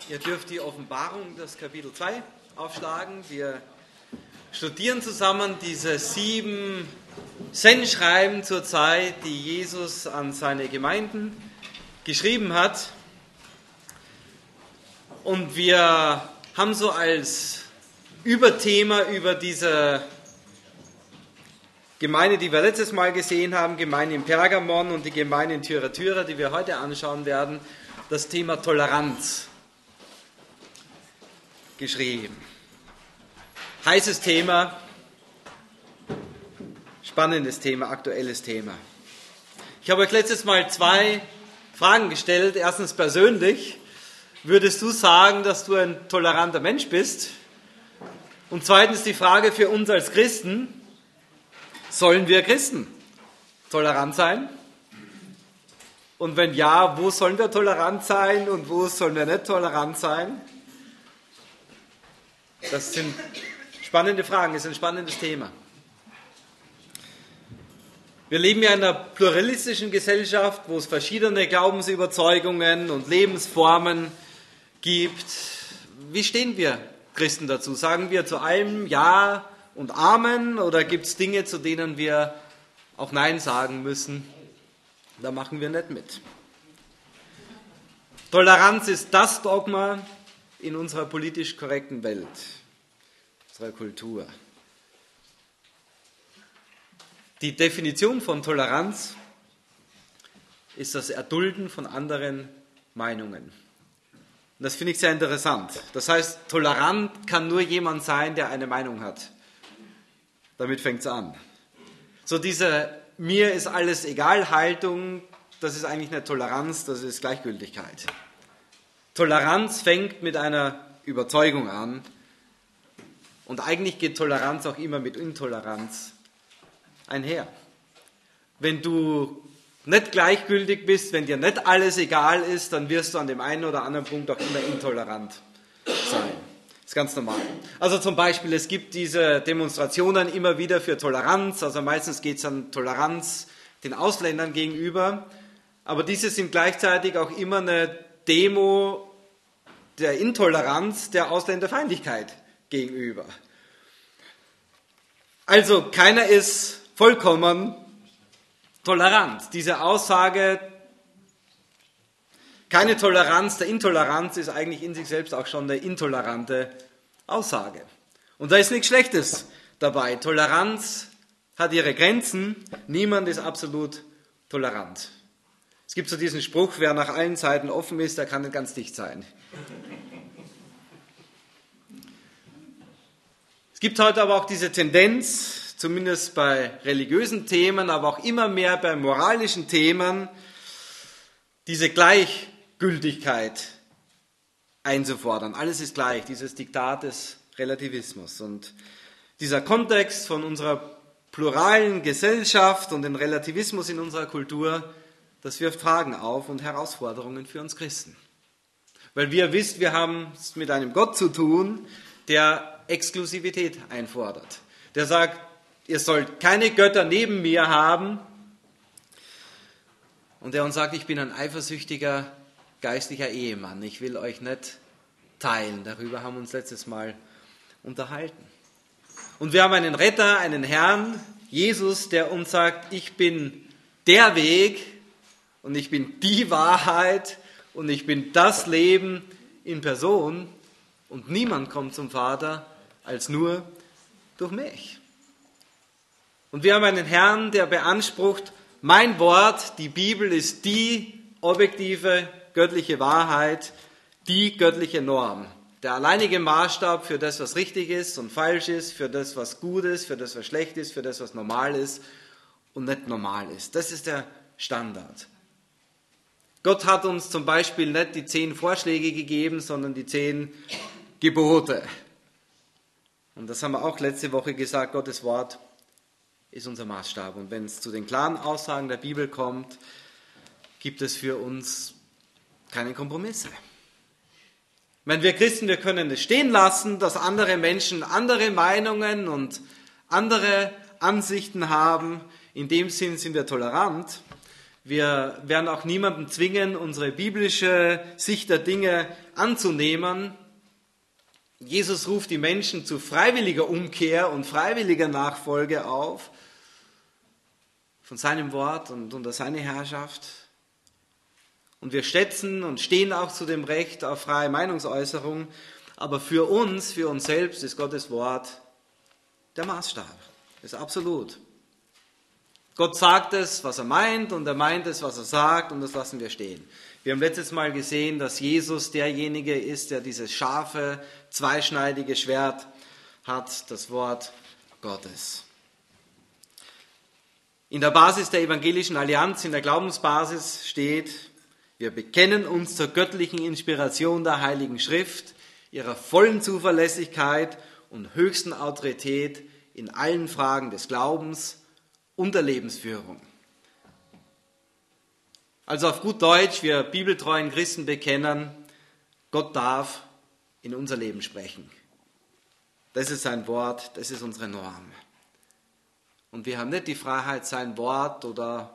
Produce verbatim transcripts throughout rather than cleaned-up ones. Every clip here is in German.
Ihr dürft die Offenbarung, das Kapitel zwei, aufschlagen. Wir studieren zusammen diese sieben Sendschreiben zur Zeit, die Jesus an seine Gemeinden geschrieben hat. Und wir haben so als Überthema über diese Gemeinde, die wir letztes Mal gesehen haben, Gemeinde in Pergamon und die Gemeinde in Thyatira, die wir heute anschauen werden, das Thema Toleranz geschrieben. Heißes Thema, spannendes Thema, aktuelles Thema. Ich habe euch letztes Mal zwei Fragen gestellt. Erstens persönlich, würdest du sagen, dass du ein toleranter Mensch bist? Und zweitens die Frage für uns als Christen, sollen wir Christen tolerant sein? Und wenn ja, wo sollen wir tolerant sein und wo sollen wir nicht tolerant sein? Das sind spannende Fragen, das ist ein spannendes Thema. Wir leben ja in einer pluralistischen Gesellschaft, wo es verschiedene Glaubensüberzeugungen und Lebensformen gibt. Wie stehen wir Christen dazu? Sagen wir zu allem Ja und Amen oder gibt es Dinge, zu denen wir auch Nein sagen müssen? Da machen wir nicht mit. Toleranz ist das Dogma in unserer politisch korrekten Welt, unserer Kultur. Die Definition von Toleranz ist das Erdulden von anderen Meinungen. Und das finde ich sehr interessant. Das heißt, tolerant kann nur jemand sein, der eine Meinung hat. Damit fängt es an. So diese mir ist alles egal Haltung, das ist eigentlich nicht Toleranz, das ist Gleichgültigkeit. Toleranz fängt mit einer Überzeugung an und eigentlich geht Toleranz auch immer mit Intoleranz einher. Wenn du nicht gleichgültig bist, wenn dir nicht alles egal ist, dann wirst du an dem einen oder anderen Punkt auch immer intolerant sein. Das ist ganz normal. Also zum Beispiel, es gibt diese Demonstrationen immer wieder für Toleranz, also meistens geht es an Toleranz den Ausländern gegenüber, aber diese sind gleichzeitig auch immer eine Demo der Intoleranz, der Ausländerfeindlichkeit gegenüber. Also keiner ist vollkommen tolerant. Diese Aussage, keine Toleranz der Intoleranz, ist eigentlich in sich selbst auch schon eine intolerante Aussage. Und da ist nichts Schlechtes dabei. Toleranz hat ihre Grenzen. Niemand ist absolut tolerant. Es gibt so diesen Spruch, wer nach allen Seiten offen ist, der kann nicht ganz dicht sein. Es gibt heute aber auch diese Tendenz, zumindest bei religiösen Themen, aber auch immer mehr bei moralischen Themen, diese Gleichgültigkeit einzufordern. Alles ist gleich, dieses Diktat des Relativismus. Und dieser Kontext von unserer pluralen Gesellschaft und den Relativismus in unserer Kultur, das wirft Fragen auf und Herausforderungen für uns Christen. Weil wir wisst, wir haben es mit einem Gott zu tun, der Exklusivität einfordert. Der sagt, ihr sollt keine Götter neben mir haben. Und der uns sagt, ich bin ein eifersüchtiger geistlicher Ehemann. Ich will euch nicht teilen. Darüber haben wir uns letztes Mal unterhalten. Und wir haben einen Retter, einen Herrn, Jesus, der uns sagt, ich bin der Weg und ich bin die Wahrheit und ich bin das Leben in Person und niemand kommt zum Vater als nur durch mich. Und wir haben einen Herrn, der beansprucht, mein Wort, die Bibel ist die objektive göttliche Wahrheit, die göttliche Norm. Der alleinige Maßstab für das, was richtig ist und falsch ist, für das, was gut ist, für das, was schlecht ist, für das, was normal ist und nicht normal ist. Das ist der Standard. Gott hat uns zum Beispiel nicht die zehn Vorschläge gegeben, sondern die zehn Gebote. Und das haben wir auch letzte Woche gesagt, Gottes Wort ist unser Maßstab. Und wenn es zu den klaren Aussagen der Bibel kommt, gibt es für uns keine Kompromisse. Wenn wir Christen, wir können es stehen lassen, dass andere Menschen andere Meinungen und andere Ansichten haben. In dem Sinn sind wir tolerant. Wir werden auch niemanden zwingen, unsere biblische Sicht der Dinge anzunehmen. Jesus ruft die Menschen zu freiwilliger Umkehr und freiwilliger Nachfolge auf von seinem Wort und unter seine Herrschaft. Und wir schätzen und stehen auch zu dem Recht auf freie Meinungsäußerung. Aber für uns, für uns selbst ist Gottes Wort der Maßstab. Das ist absolut. Gott sagt es, was er meint, und er meint es, was er sagt, und das lassen wir stehen. Wir haben letztes Mal gesehen, dass Jesus derjenige ist, der dieses scharfe, zweischneidige Schwert hat, das Wort Gottes. In der Basis der evangelischen Allianz, in der Glaubensbasis steht: Wir bekennen uns zur göttlichen Inspiration der Heiligen Schrift, ihrer vollen Zuverlässigkeit und höchsten Autorität in allen Fragen des Glaubens und der Lebensführung. Also auf gut Deutsch, wir bibeltreuen Christen bekennen, Gott darf in unser Leben sprechen. Das ist sein Wort, das ist unsere Norm. Und wir haben nicht die Freiheit, sein Wort oder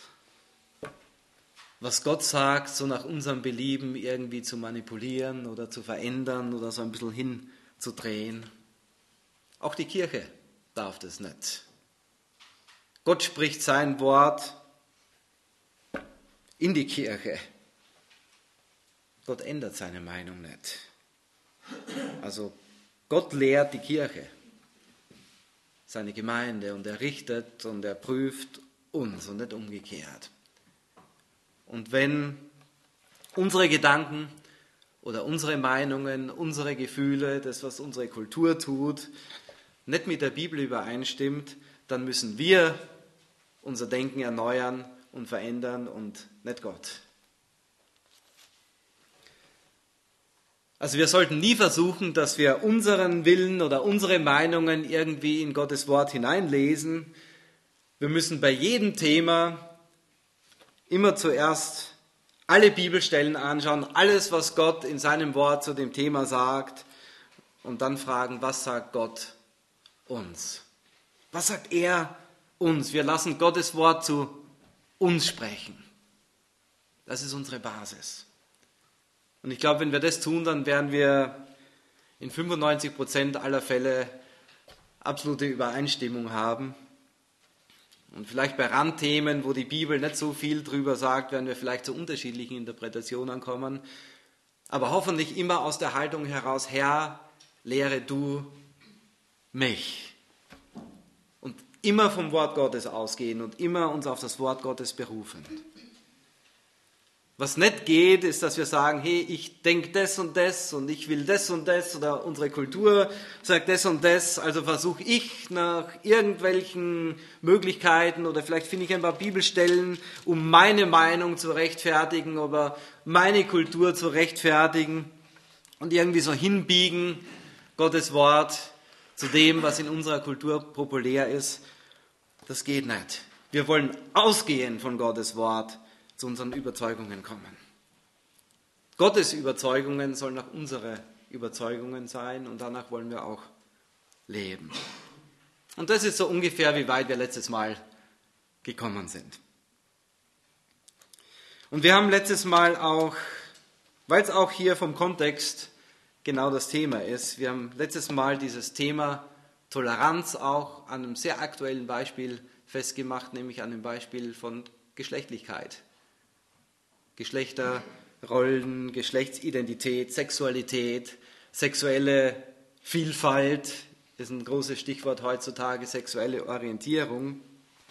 was Gott sagt, so nach unserem Belieben irgendwie zu manipulieren oder zu verändern oder so ein bisschen hinzudrehen. Auch die Kirche darf das nicht. Gott spricht sein Wort in die Kirche. Gott ändert seine Meinung nicht. Also Gott lehrt die Kirche, seine Gemeinde, und er richtet und er prüft uns und nicht umgekehrt. Und wenn unsere Gedanken oder unsere Meinungen, unsere Gefühle, das, was unsere Kultur tut, nicht mit der Bibel übereinstimmt, dann müssen wir unser Denken erneuern und verändern und nicht Gott. Also wir sollten nie versuchen, dass wir unseren Willen oder unsere Meinungen irgendwie in Gottes Wort hineinlesen. Wir müssen bei jedem Thema immer zuerst alle Bibelstellen anschauen, alles, was Gott in seinem Wort zu dem Thema sagt, und dann fragen, was sagt Gott uns? Was sagt er uns? Wir lassen Gottes Wort zu uns sprechen. Das ist unsere Basis. Und ich glaube, wenn wir das tun, dann werden wir in fünfundneunzig Prozent aller Fälle absolute Übereinstimmung haben. Und vielleicht bei Randthemen, wo die Bibel nicht so viel drüber sagt, werden wir vielleicht zu unterschiedlichen Interpretationen kommen. Aber hoffentlich immer aus der Haltung heraus: Herr, lehre du mich. Und immer vom Wort Gottes ausgehen und immer uns auf das Wort Gottes berufen. Was nicht geht, ist, dass wir sagen, hey, ich denke das und das und ich will das und das, oder unsere Kultur sagt das und das, also versuche ich nach irgendwelchen Möglichkeiten oder vielleicht finde ich ein paar Bibelstellen, um meine Meinung zu rechtfertigen oder meine Kultur zu rechtfertigen und irgendwie so hinbiegen, Gottes Wort zu dem, was in unserer Kultur populär ist. Das geht nicht. Wir wollen ausgehen von Gottes Wort, zu unseren Überzeugungen kommen. Gottes Überzeugungen sollen auch unsere Überzeugungen sein, und danach wollen wir auch leben. Und das ist so ungefähr, wie weit wir letztes Mal gekommen sind. Und wir haben letztes Mal auch, weil es auch hier vom Kontext genau das Thema ist, wir haben letztes Mal dieses Thema Toleranz auch an einem sehr aktuellen Beispiel festgemacht, nämlich an dem Beispiel von Geschlechtlichkeit. Geschlechterrollen, Geschlechtsidentität, Sexualität, sexuelle Vielfalt ist ein großes Stichwort heutzutage, sexuelle Orientierung.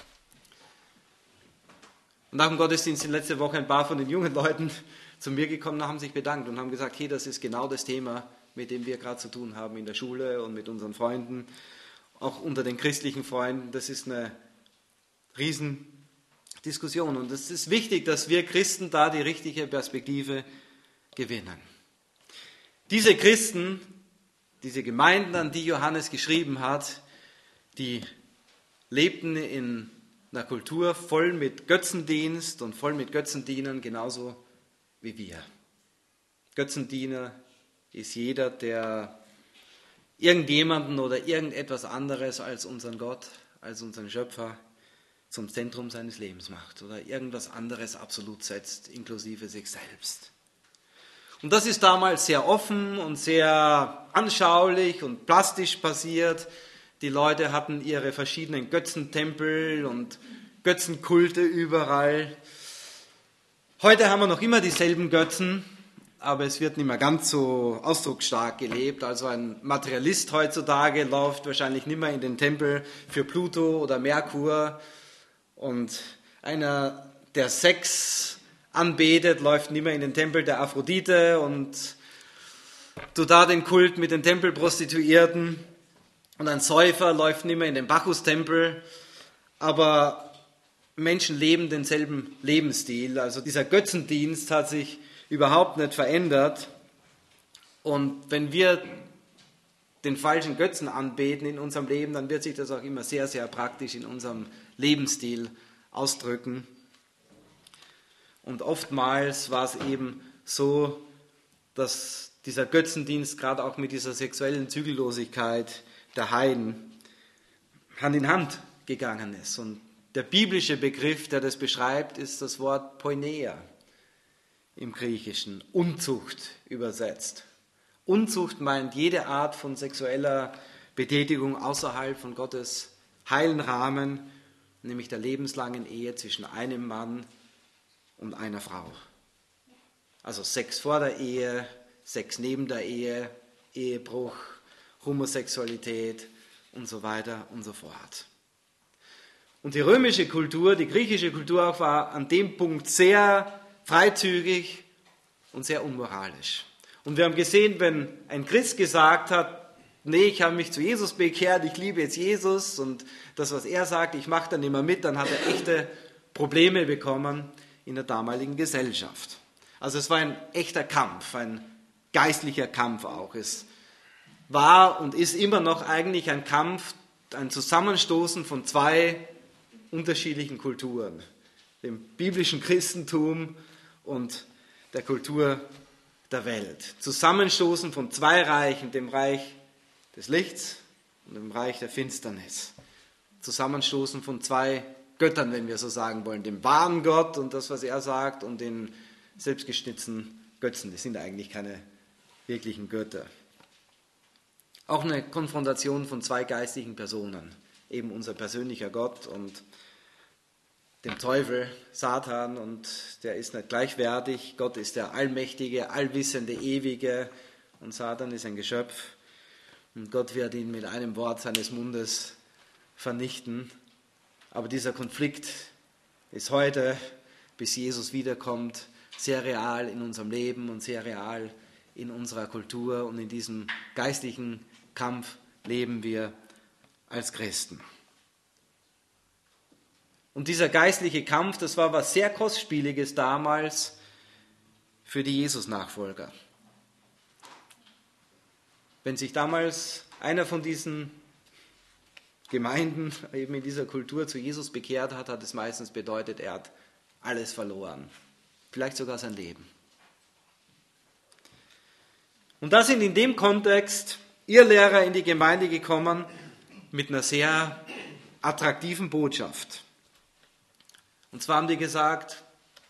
Und nach dem Gottesdienst sind letzte Woche ein paar von den jungen Leuten zu mir gekommen und haben sich bedankt und haben gesagt, hey, das ist genau das Thema, mit dem wir gerade zu tun haben in der Schule und mit unseren Freunden, auch unter den christlichen Freunden. Das ist eine riesen Diskussion. Und es ist wichtig, dass wir Christen da die richtige Perspektive gewinnen. Diese Christen, diese Gemeinden, an die Johannes geschrieben hat, die lebten in einer Kultur voll mit Götzendienst und voll mit Götzendienern, genauso wie wir. Götzendiener ist jeder, der irgendjemanden oder irgendetwas anderes als unseren Gott, als unseren Schöpfer zum Zentrum seines Lebens macht oder irgendwas anderes absolut setzt, inklusive sich selbst. Und das ist damals sehr offen und sehr anschaulich und plastisch passiert. Die Leute hatten ihre verschiedenen Götzentempel und Götzenkulte überall. Heute haben wir noch immer dieselben Götzen, aber es wird nicht mehr ganz so ausdrucksstark gelebt. Also ein Materialist heutzutage läuft wahrscheinlich nicht mehr in den Tempel für Pluto oder Merkur. Und einer, der Sex anbetet, läuft nicht mehr in den Tempel der Aphrodite und tut da den Kult mit den Tempelprostituierten. Und ein Säufer läuft nicht mehr in den Bacchus-Tempel. Aber Menschen leben denselben Lebensstil. Also dieser Götzendienst hat sich überhaupt nicht verändert. Und wenn wir den falschen Götzen anbeten in unserem Leben, dann wird sich das auch immer sehr, sehr praktisch in unserem Lebensstil ausdrücken. Und oftmals war es eben so, dass dieser Götzendienst gerade auch mit dieser sexuellen Zügellosigkeit der Heiden Hand in Hand gegangen ist. Und der biblische Begriff, der das beschreibt, ist das Wort Poineia im Griechischen, Unzucht übersetzt. Unzucht meint jede Art von sexueller Betätigung außerhalb von Gottes heilen Rahmen, nämlich der lebenslangen Ehe zwischen einem Mann und einer Frau. Also Sex vor der Ehe, Sex neben der Ehe, Ehebruch, Homosexualität und so weiter und so fort. Und die römische Kultur, die griechische Kultur auch, war an dem Punkt sehr freizügig und sehr unmoralisch. Und wir haben gesehen, wenn ein Christ gesagt hat, nee, ich habe mich zu Jesus bekehrt, ich liebe jetzt Jesus und das, was er sagt, ich mache dann immer mit, dann hat er echte Probleme bekommen in der damaligen Gesellschaft. Also es war ein echter Kampf, ein geistlicher Kampf auch. Es war und ist immer noch eigentlich ein Kampf, ein Zusammenstoßen von zwei unterschiedlichen Kulturen, dem biblischen Christentum und der Kultur der Welt. Zusammenstoßen von zwei Reichen, dem Reich des Lichts und dem Reich der Finsternis. Zusammenstoßen von zwei Göttern, wenn wir so sagen wollen, dem wahren Gott und das, was er sagt, und den selbstgeschnitzten Götzen. Das sind eigentlich keine wirklichen Götter. Auch eine Konfrontation von zwei geistlichen Personen, eben unser persönlicher Gott und dem Teufel, Satan, und der ist nicht gleichwertig. Gott ist der allmächtige, allwissende, ewige und Satan ist ein Geschöpf und Gott wird ihn mit einem Wort seines Mundes vernichten. Aber dieser Konflikt ist heute, bis Jesus wiederkommt, sehr real in unserem Leben und sehr real in unserer Kultur, und in diesem geistlichen Kampf leben wir als Christen. Und dieser geistliche Kampf, das war was sehr Kostspieliges damals für die Jesus-Nachfolger. Wenn sich damals einer von diesen Gemeinden eben in dieser Kultur zu Jesus bekehrt hat, hat es meistens bedeutet, er hat alles verloren. Vielleicht sogar sein Leben. Und da sind in dem Kontext Irrlehrer in die Gemeinde gekommen mit einer sehr attraktiven Botschaft. Und zwar haben die gesagt,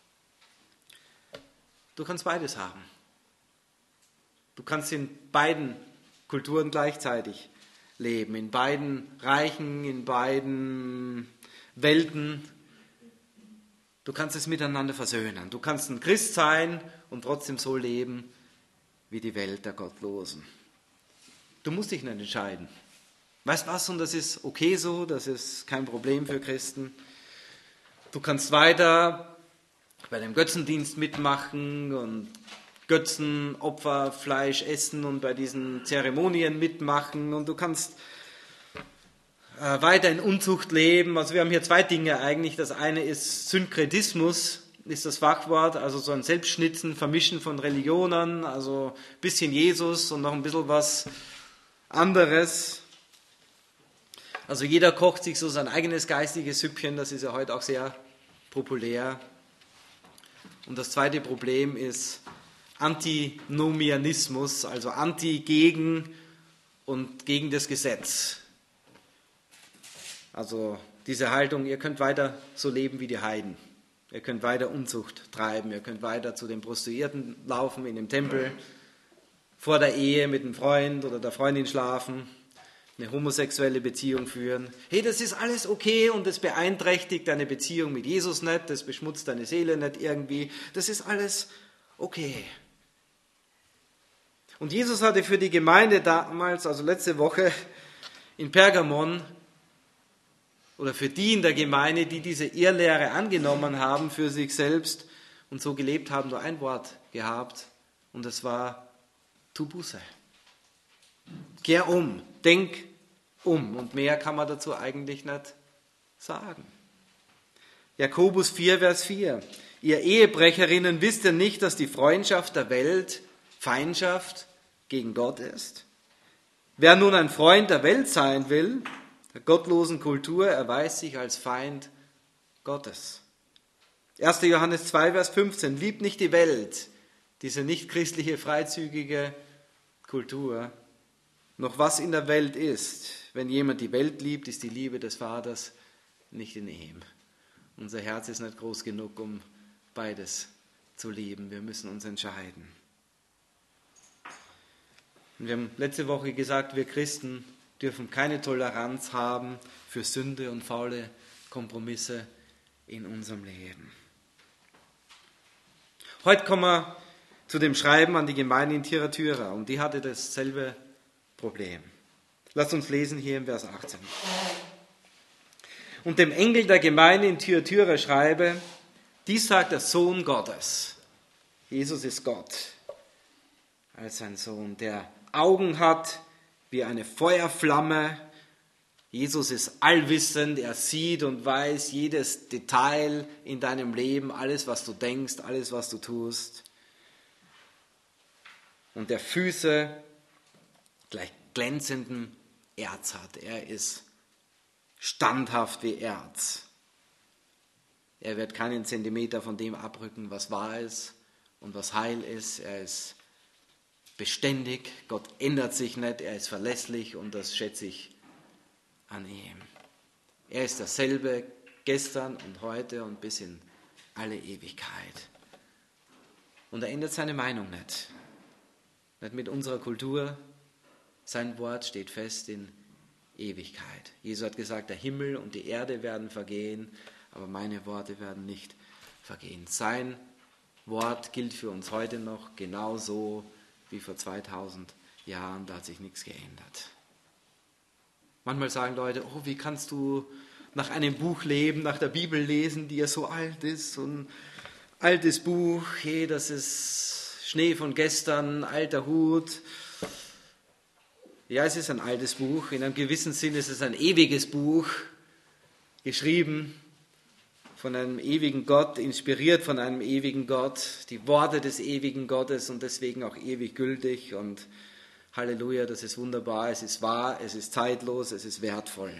du kannst beides haben. Du kannst in beiden Kulturen gleichzeitig leben, in beiden Reichen, in beiden Welten. Du kannst es miteinander versöhnen. Du kannst ein Christ sein und trotzdem so leben wie die Welt der Gottlosen. Du musst dich nicht entscheiden. Weißt was? Und das ist okay so, das ist kein Problem für Christen. Du kannst weiter bei dem Götzendienst mitmachen und Götzenopfer, Fleisch essen und bei diesen Zeremonien mitmachen, und du kannst äh, weiter in Unzucht leben. Also wir haben hier zwei Dinge eigentlich. Das eine ist Synkretismus, ist das Fachwort, also so ein Selbstschnitzen, Vermischen von Religionen, also ein bisschen Jesus und noch ein bisschen was anderes. Also jeder kocht sich so sein eigenes geistiges Süppchen, das ist ja heute auch sehr populär. Und das zweite Problem ist Antinomianismus, also anti gegen und gegen das Gesetz. Also diese Haltung, ihr könnt weiter so leben wie die Heiden. Ihr könnt weiter Unzucht treiben, ihr könnt weiter zu den Prostituierten laufen in dem Tempel, vor der Ehe mit einem Freund oder der Freundin schlafen, eine homosexuelle Beziehung führen. Hey, das ist alles okay und das beeinträchtigt deine Beziehung mit Jesus nicht, das beschmutzt deine Seele nicht irgendwie. Das ist alles okay. Und Jesus hatte für die Gemeinde damals, also letzte Woche in Pergamon, oder für die in der Gemeinde, die diese Irrlehre angenommen haben für sich selbst und so gelebt haben, nur ein Wort gehabt und das war: Tu Buße. Kehr um, denk um. Und mehr kann man dazu eigentlich nicht sagen. Jakobus vier, Vers vier. Ihr Ehebrecherinnen, wisst ihr nicht, dass die Freundschaft der Welt Feindschaft gegen Gott ist? Wer nun ein Freund der Welt sein will, der gottlosen Kultur, erweist sich als Feind Gottes. erster Johannes zwei, Vers fünfzehn. Liebt nicht die Welt, diese nichtchristliche, freizügige Kultur, noch was in der Welt ist. Wenn jemand die Welt liebt, ist die Liebe des Vaters nicht in ihm. Unser Herz ist nicht groß genug, um beides zu lieben. Wir müssen uns entscheiden. Und wir haben letzte Woche gesagt, wir Christen dürfen keine Toleranz haben für Sünde und faule Kompromisse in unserem Leben. Heute kommen wir zu dem Schreiben an die Gemeinde in Thyatira und die hatte dasselbe Problem. Lasst uns lesen hier im Vers achtzehn. Und dem Engel der Gemeinde in Thyatira schreibe, dies sagt der Sohn Gottes. Jesus ist Gott als sein Sohn, der Augen hat wie eine Feuerflamme. Jesus ist allwissend, er sieht und weiß jedes Detail in deinem Leben, alles, was du denkst, alles, was du tust. Und der Füße gleich glänzendem Erz hat. Er ist standhaft wie Erz. Er wird keinen Zentimeter von dem abrücken, was wahr ist und was heil ist. Er ist beständig, Gott ändert sich nicht, er ist verlässlich und das schätze ich an ihm. Er ist dasselbe gestern und heute und bis in alle Ewigkeit. Und er ändert seine Meinung nicht. Nicht mit unserer Kultur. Sein Wort steht fest in Ewigkeit. Jesus hat gesagt, der Himmel und die Erde werden vergehen, aber meine Worte werden nicht vergehen. Sein Wort gilt für uns heute noch genauso wie vor zweitausend Jahren, da hat sich nichts geändert. Manchmal sagen Leute, oh, wie kannst du nach einem Buch leben, nach der Bibel lesen, die ja so alt ist, so ein altes Buch, hey, das ist Schnee von gestern, alter Hut. Ja, es ist ein altes Buch, in einem gewissen Sinn ist es ein ewiges Buch, geschrieben von einem ewigen Gott, inspiriert von einem ewigen Gott, die Worte des ewigen Gottes und deswegen auch ewig gültig und Halleluja, das ist wunderbar, es ist wahr, es ist zeitlos, es ist wertvoll.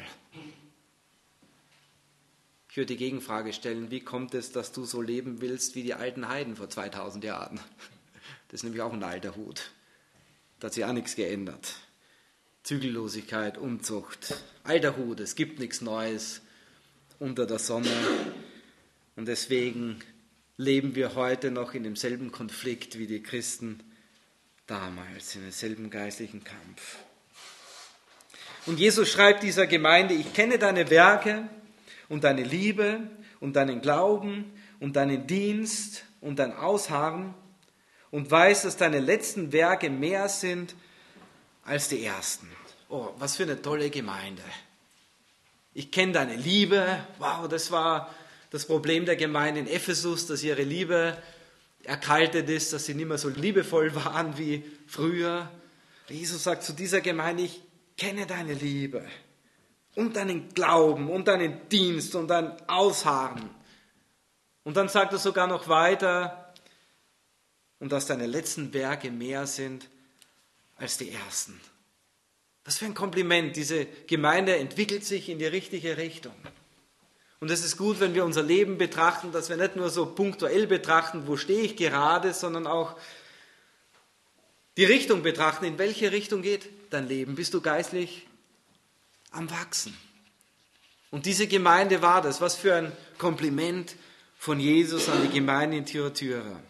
Ich würde die Gegenfrage stellen, wie kommt es, dass du so leben willst wie die alten Heiden vor zweitausend Jahren? Das ist nämlich auch ein alter Hut. Da hat sich auch nichts geändert. Zügellosigkeit, Unzucht, alter Hut, es gibt nichts Neues unter der Sonne. Und deswegen leben wir heute noch in demselben Konflikt wie die Christen damals, in demselben geistlichen Kampf. Und Jesus schreibt dieser Gemeinde, ich kenne deine Werke und deine Liebe und deinen Glauben und deinen Dienst und dein Ausharren und weiß, dass deine letzten Werke mehr sind als die ersten. Oh, was für eine tolle Gemeinde. Ich kenne deine Liebe. Wow, das war das Problem der Gemeinde in Ephesus, dass ihre Liebe erkaltet ist, dass sie nicht mehr so liebevoll waren wie früher. Jesus sagt zu dieser Gemeinde, ich kenne deine Liebe und deinen Glauben und deinen Dienst und dein Ausharren. Und dann sagt er sogar noch weiter, und dass deine letzten Werke mehr sind als die ersten. Was für ein Kompliment. Diese Gemeinde entwickelt sich in die richtige Richtung. Und es ist gut, wenn wir unser Leben betrachten, dass wir nicht nur so punktuell betrachten, wo stehe ich gerade, sondern auch die Richtung betrachten. In welche Richtung geht dein Leben? Bist du geistlich am Wachsen? Und diese Gemeinde war das. Was für ein Kompliment von Jesus an die Gemeinde in Thyatira.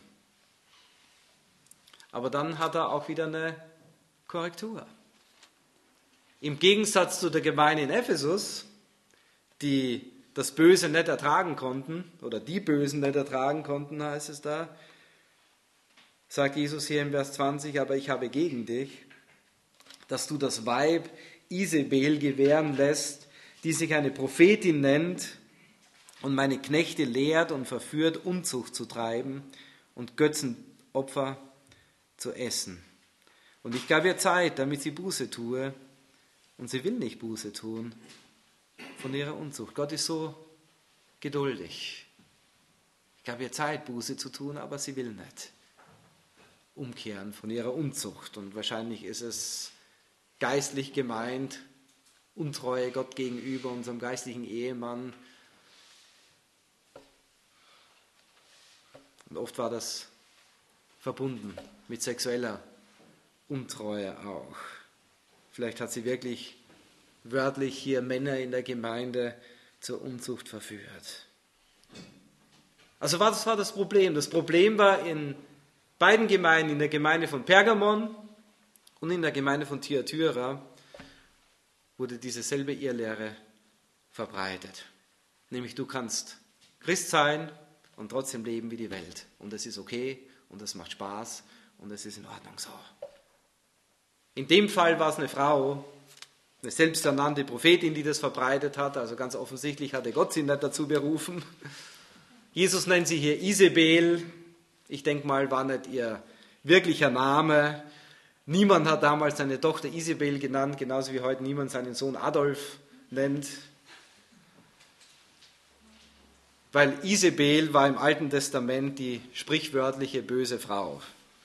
Aber dann hat er auch wieder eine Korrektur. Im Gegensatz zu der Gemeinde in Ephesus, die das Böse nicht ertragen konnten, oder die Bösen nicht ertragen konnten, heißt es da, sagt Jesus hier im Vers zwanzig, aber ich habe gegen dich, dass du das Weib Isabel gewähren lässt, die sich eine Prophetin nennt und meine Knechte lehrt und verführt, Unzucht zu treiben und Götzenopfer zu essen. Und ich gab ihr Zeit, damit sie Buße tue, und sie will nicht Buße tun von ihrer Unzucht. Gott ist so geduldig. Ich gab ihr Zeit, Buße zu tun, aber sie will nicht umkehren von ihrer Unzucht. Und wahrscheinlich ist es geistlich gemeint, Untreue Gott gegenüber, unserem geistlichen Ehemann. Und oft war das verbunden mit sexueller Untreue auch. Vielleicht hat sie wirklich wörtlich hier Männer in der Gemeinde zur Unzucht verführt. Also was war das Problem? Das Problem war in beiden Gemeinden, in der Gemeinde von Pergamon und in der Gemeinde von Thyatira, wurde diese selbe Irrlehre verbreitet. Nämlich du kannst Christ sein und trotzdem leben wie die Welt. Und das ist okay und das macht Spaß und das ist in Ordnung so. In dem Fall war es eine Frau, eine selbsternannte Prophetin, die das verbreitet hat. Also ganz offensichtlich hatte Gott sie nicht dazu berufen. Jesus nennt sie hier Isabel. Ich denke mal, war nicht ihr wirklicher Name. Niemand hat damals seine Tochter Isabel genannt, genauso wie heute niemand seinen Sohn Adolf nennt. Weil Isabel war im Alten Testament die sprichwörtliche böse Frau.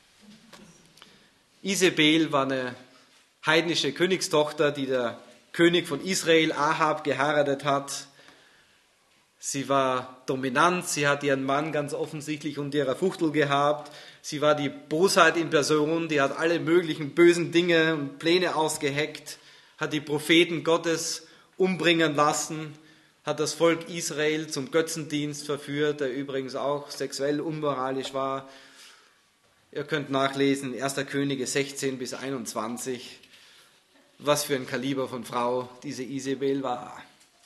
Isabel war eine heidnische Königstochter, die der König von Israel, Ahab, geheiratet hat. Sie war dominant, sie hat ihren Mann ganz offensichtlich unter ihrer Fuchtel gehabt. Sie war die Bosheit in Person, die hat alle möglichen bösen Dinge und Pläne ausgeheckt, hat die Propheten Gottes umbringen lassen, hat das Volk Israel zum Götzendienst verführt, der übrigens auch sexuell unmoralisch war. Ihr könnt nachlesen, erster Könige sechzehn bis einundzwanzig, was für ein Kaliber von Frau diese Isabel war.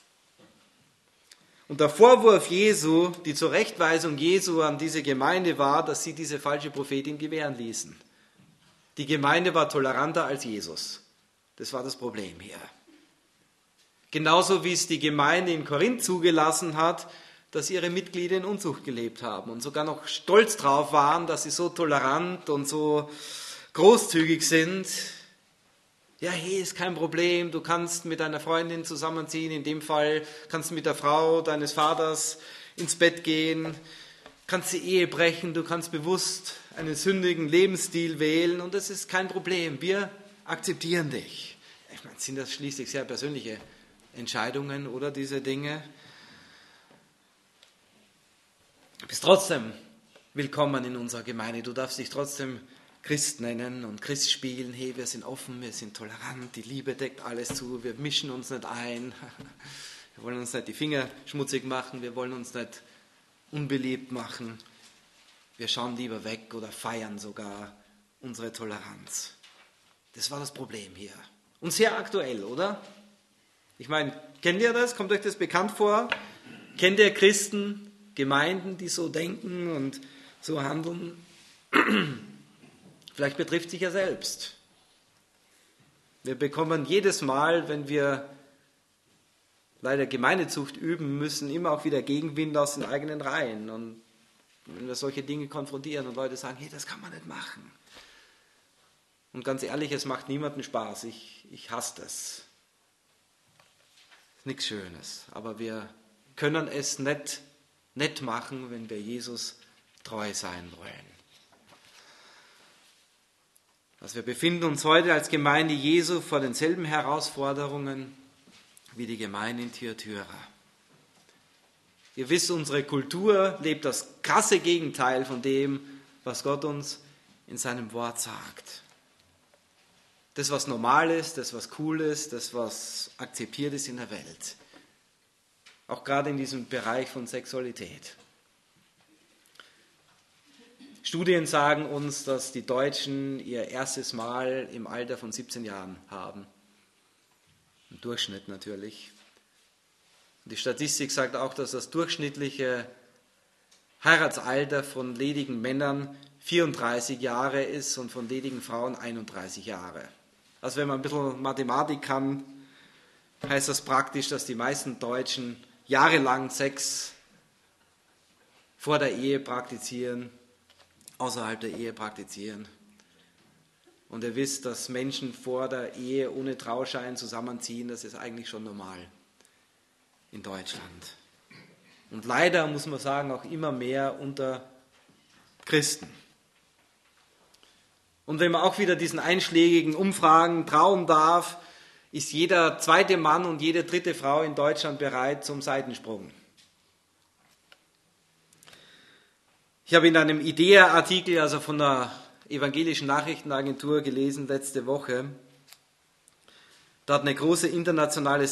Und der Vorwurf Jesu, die Zurechtweisung Jesu an diese Gemeinde war, dass sie diese falsche Prophetin gewähren ließen. Die Gemeinde war toleranter als Jesus. Das war das Problem hier. Genauso wie es die Gemeinde in Korinth zugelassen hat, dass ihre Mitglieder in Unzucht gelebt haben und sogar noch stolz drauf waren, dass sie so tolerant und so großzügig sind. Ja, hey, ist kein Problem, du kannst mit deiner Freundin zusammenziehen, in dem Fall kannst du mit der Frau deines Vaters ins Bett gehen, kannst die Ehe brechen, du kannst bewusst einen sündigen Lebensstil wählen und das ist kein Problem, wir akzeptieren dich. Ich meine, sind das schließlich sehr persönliche Entscheidungen oder diese Dinge? Du bist trotzdem willkommen in unserer Gemeinde. Du darfst dich trotzdem Christ nennen und Christ spielen. Hey, wir sind offen, wir sind tolerant, die Liebe deckt alles zu, wir mischen uns nicht ein. Wir wollen uns nicht die Finger schmutzig machen, wir wollen uns nicht unbeliebt machen. Wir schauen lieber weg oder feiern sogar unsere Toleranz. Das war das Problem hier. Und sehr aktuell, oder? Ich meine, kennt ihr das? Kommt euch das bekannt vor? Kennt ihr Christen, Gemeinden, die so denken und so handeln? Vielleicht betrifft sich ja selbst. Wir bekommen jedes Mal, wenn wir leider Gemeindezucht üben müssen, immer auch wieder Gegenwind aus den eigenen Reihen. Und wenn wir solche Dinge konfrontieren und Leute sagen, hey, das kann man nicht machen. Und ganz ehrlich, es macht niemandem Spaß. Ich, ich hasse das. Ist nichts Schönes. Aber wir können es nicht nett machen, wenn wir Jesus treu sein wollen. Also wir befinden uns heute als Gemeinde Jesu vor denselben Herausforderungen wie die Gemeinde in Thyatira. Ihr wisst, unsere Kultur lebt das krasse Gegenteil von dem, was Gott uns in seinem Wort sagt. Das, was normal ist, das, was cool ist, das, was akzeptiert ist in der Welt. auch gerade in diesem Bereich von Sexualität. Studien sagen uns, dass die Deutschen ihr erstes Mal im Alter von siebzehn Jahren haben. Im Durchschnitt natürlich. Die Statistik sagt auch, dass das durchschnittliche Heiratsalter von ledigen Männern vierunddreißig Jahre ist und von ledigen Frauen einunddreißig Jahre. Also wenn man ein bisschen Mathematik kann, heißt das praktisch, dass die meisten Deutschen jahrelang Sex vor der Ehe praktizieren, außerhalb der Ehe praktizieren. Und ihr wisst, dass Menschen vor der Ehe ohne Trauschein zusammenziehen, das ist eigentlich schon normal in Deutschland. Und leider, muss man sagen, auch immer mehr unter Christen. Und wenn man auch wieder diesen einschlägigen Umfragen trauen darf, ist jeder zweite Mann und jede dritte Frau in Deutschland bereit zum Seitensprung. Ich habe in einem IDEA-Artikel, also von der Evangelischen Nachrichtenagentur, gelesen letzte Woche, da hat eine große internationale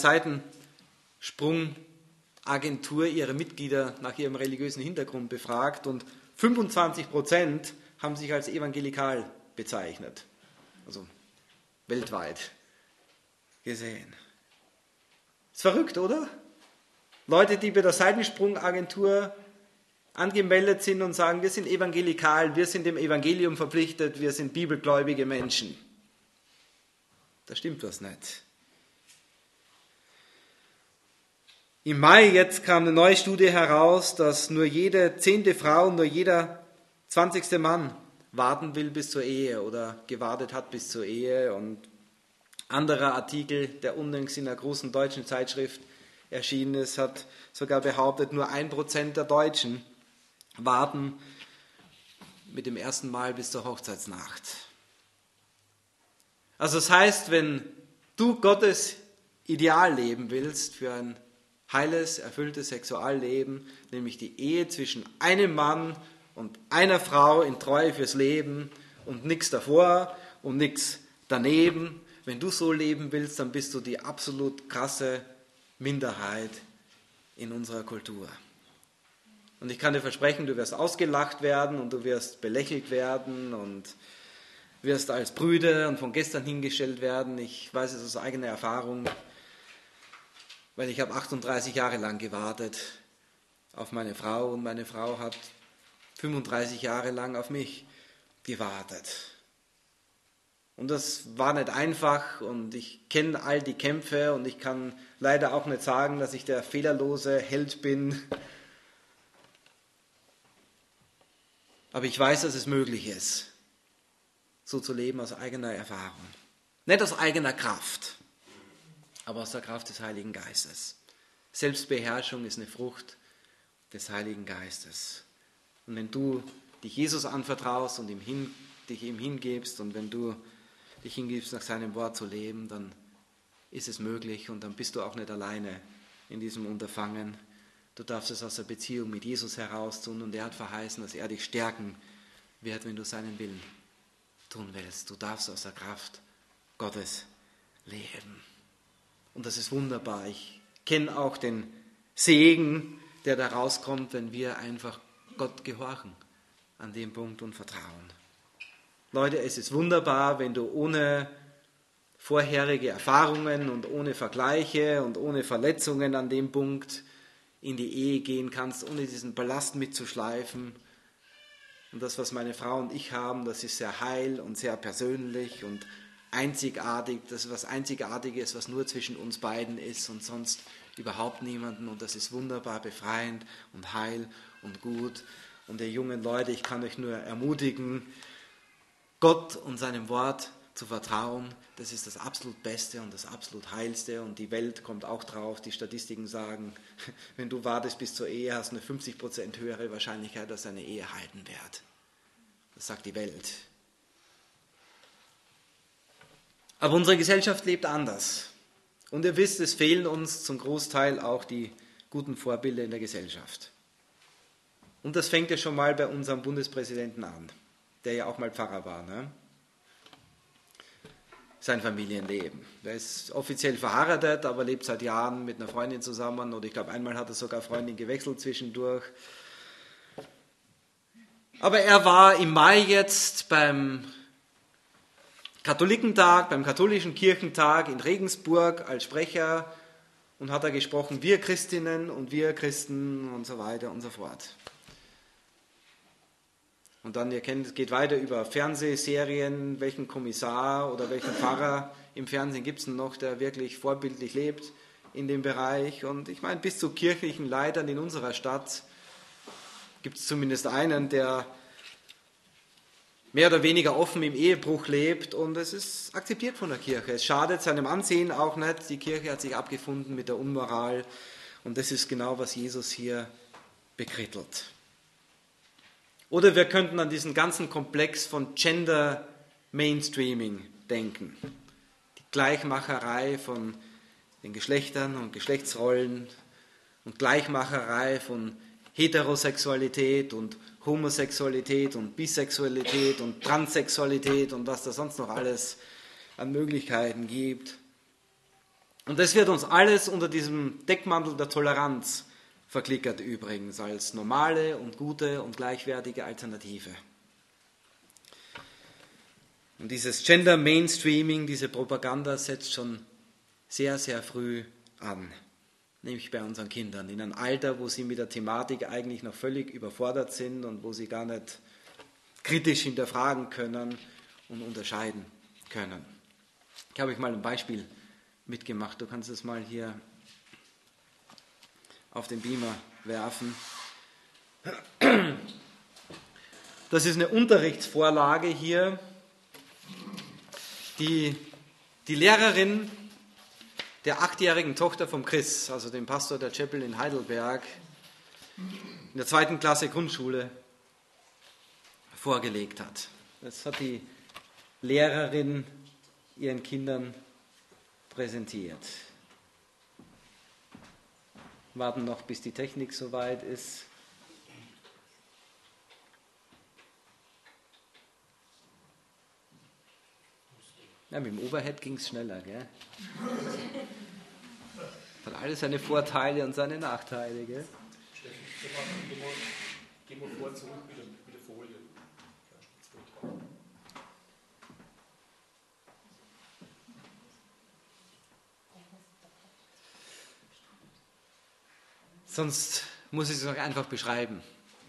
Seitensprungagentur ihre Mitglieder nach ihrem religiösen Hintergrund befragt und fünfundzwanzig Prozent haben sich als evangelikal bezeichnet, also weltweit gesehen. Ist verrückt, oder? Leute, die bei der Seitensprungagentur angemeldet sind und sagen, wir sind evangelikal, wir sind dem Evangelium verpflichtet, wir sind bibelgläubige Menschen. Da stimmt was nicht. Im Mai jetzt kam eine neue Studie heraus, dass nur jede zehnte Frau und nur jeder zwanzigste Mann warten will bis zur Ehe oder gewartet hat bis zur Ehe. Und anderer Artikel, der unlängst in einer großen deutschen Zeitschrift erschienen ist, hat sogar behauptet, nur ein Prozent der Deutschen warten mit dem ersten Mal bis zur Hochzeitsnacht. Also das heißt, wenn du Gottes Ideal leben willst für ein heiles, erfülltes Sexualleben, nämlich die Ehe zwischen einem Mann und einer Frau in Treue fürs Leben und nichts davor und nichts daneben, wenn du so leben willst, dann bist du die absolut krasse Minderheit in unserer Kultur. Und ich kann dir versprechen, du wirst ausgelacht werden und du wirst belächelt werden und wirst als Brüder und von gestern hingestellt werden. Ich weiß es aus eigener Erfahrung, weil ich habe achtunddreißig Jahre lang gewartet auf meine Frau und meine Frau hat fünfunddreißig Jahre lang auf mich gewartet. Und das war nicht einfach und ich kenne all die Kämpfe und ich kann leider auch nicht sagen, dass ich der fehlerlose Held bin. Aber ich weiß, dass es möglich ist, so zu leben aus eigener Erfahrung. Nicht aus eigener Kraft, aber aus der Kraft des Heiligen Geistes. Selbstbeherrschung ist eine Frucht des Heiligen Geistes. Und wenn du dich Jesus anvertraust und ihm hin, dich ihm hingibst und wenn du dich hingibst, nach seinem Wort zu leben, dann ist es möglich und dann bist du auch nicht alleine in diesem Unterfangen. Du darfst es aus der Beziehung mit Jesus heraus tun und er hat verheißen, dass er dich stärken wird, wenn du seinen Willen tun willst. Du darfst aus der Kraft Gottes leben. Und das ist wunderbar. Ich kenne auch den Segen, der da rauskommt, wenn wir einfach Gott gehorchen an dem Punkt und vertrauen. Leute, es ist wunderbar, wenn du ohne vorherige Erfahrungen und ohne Vergleiche und ohne Verletzungen an dem Punkt in die Ehe gehen kannst, ohne diesen Ballast mitzuschleifen. Und das, was meine Frau und ich haben, das ist sehr heil und sehr persönlich und einzigartig. Das ist was Einzigartiges, was nur zwischen uns beiden ist und sonst überhaupt niemanden. Und das ist wunderbar befreiend und heil und gut. Und ihr jungen Leute, ich kann euch nur ermutigen, Gott und seinem Wort zu vertrauen, das ist das absolut Beste und das absolut Heilste und die Welt kommt auch drauf. Die Statistiken sagen, wenn du wartest bis zur Ehe, hast du eine fünfzig Prozent höhere Wahrscheinlichkeit, dass deine Ehe halten wird. Das sagt die Welt. Aber unsere Gesellschaft lebt anders. Und ihr wisst, es fehlen uns zum Großteil auch die guten Vorbilder in der Gesellschaft. Und das fängt ja schon mal bei unserem Bundespräsidenten an, der ja auch mal Pfarrer war. Ne? sein Familienleben. Er ist offiziell verheiratet, aber lebt seit Jahren mit einer Freundin zusammen und ich glaube, einmal hat er sogar Freundin gewechselt zwischendurch. Aber er war im Mai jetzt beim Katholikentag, beim katholischen Kirchentag in Regensburg als Sprecher und hat da gesprochen, wir Christinnen und wir Christen und so weiter und so fort. Und dann, ihr kennt, es geht weiter über Fernsehserien, welchen Kommissar oder welchen Pfarrer im Fernsehen gibt es noch, der wirklich vorbildlich lebt in dem Bereich. Und ich meine, bis zu kirchlichen Leitern in unserer Stadt gibt es zumindest einen, der mehr oder weniger offen im Ehebruch lebt und es ist akzeptiert von der Kirche. Es schadet seinem Ansehen auch nicht. Die Kirche hat sich abgefunden mit der Unmoral und das ist genau, was Jesus hier bekrittelt. Oder wir könnten an diesen ganzen Komplex von Gender Mainstreaming denken. Die Gleichmacherei von den Geschlechtern und Geschlechtsrollen und Gleichmacherei von Heterosexualität und Homosexualität und Bisexualität und Transsexualität und was da sonst noch alles an Möglichkeiten gibt. Und das wird uns alles unter diesem Deckmantel der Toleranz verklickert übrigens als normale und gute und gleichwertige Alternative. Und dieses Gender Mainstreaming, diese Propaganda setzt schon sehr, sehr früh an. Nämlich bei unseren Kindern, in einem Alter, wo sie mit der Thematik eigentlich noch völlig überfordert sind und wo sie gar nicht kritisch hinterfragen können und unterscheiden können. Ich habe euch mal ein Beispiel mitgemacht. Du kannst es mal hier auf den Beamer werfen. Das ist eine Unterrichtsvorlage hier, die die Lehrerin der achtjährigen Tochter vom Chris, also dem Pastor der Chapel in Heidelberg, in der zweiten Klasse Grundschule vorgelegt hat. Das hat die Lehrerin ihren Kindern präsentiert. Warten noch, bis die Technik soweit ist. Ja, mit dem Overhead ging es schneller, gell? Hat alles seine Vorteile und seine Nachteile, gell? Geh mal vor, zurück mit der, mit der Folie. Sonst muss ich es auch einfach beschreiben.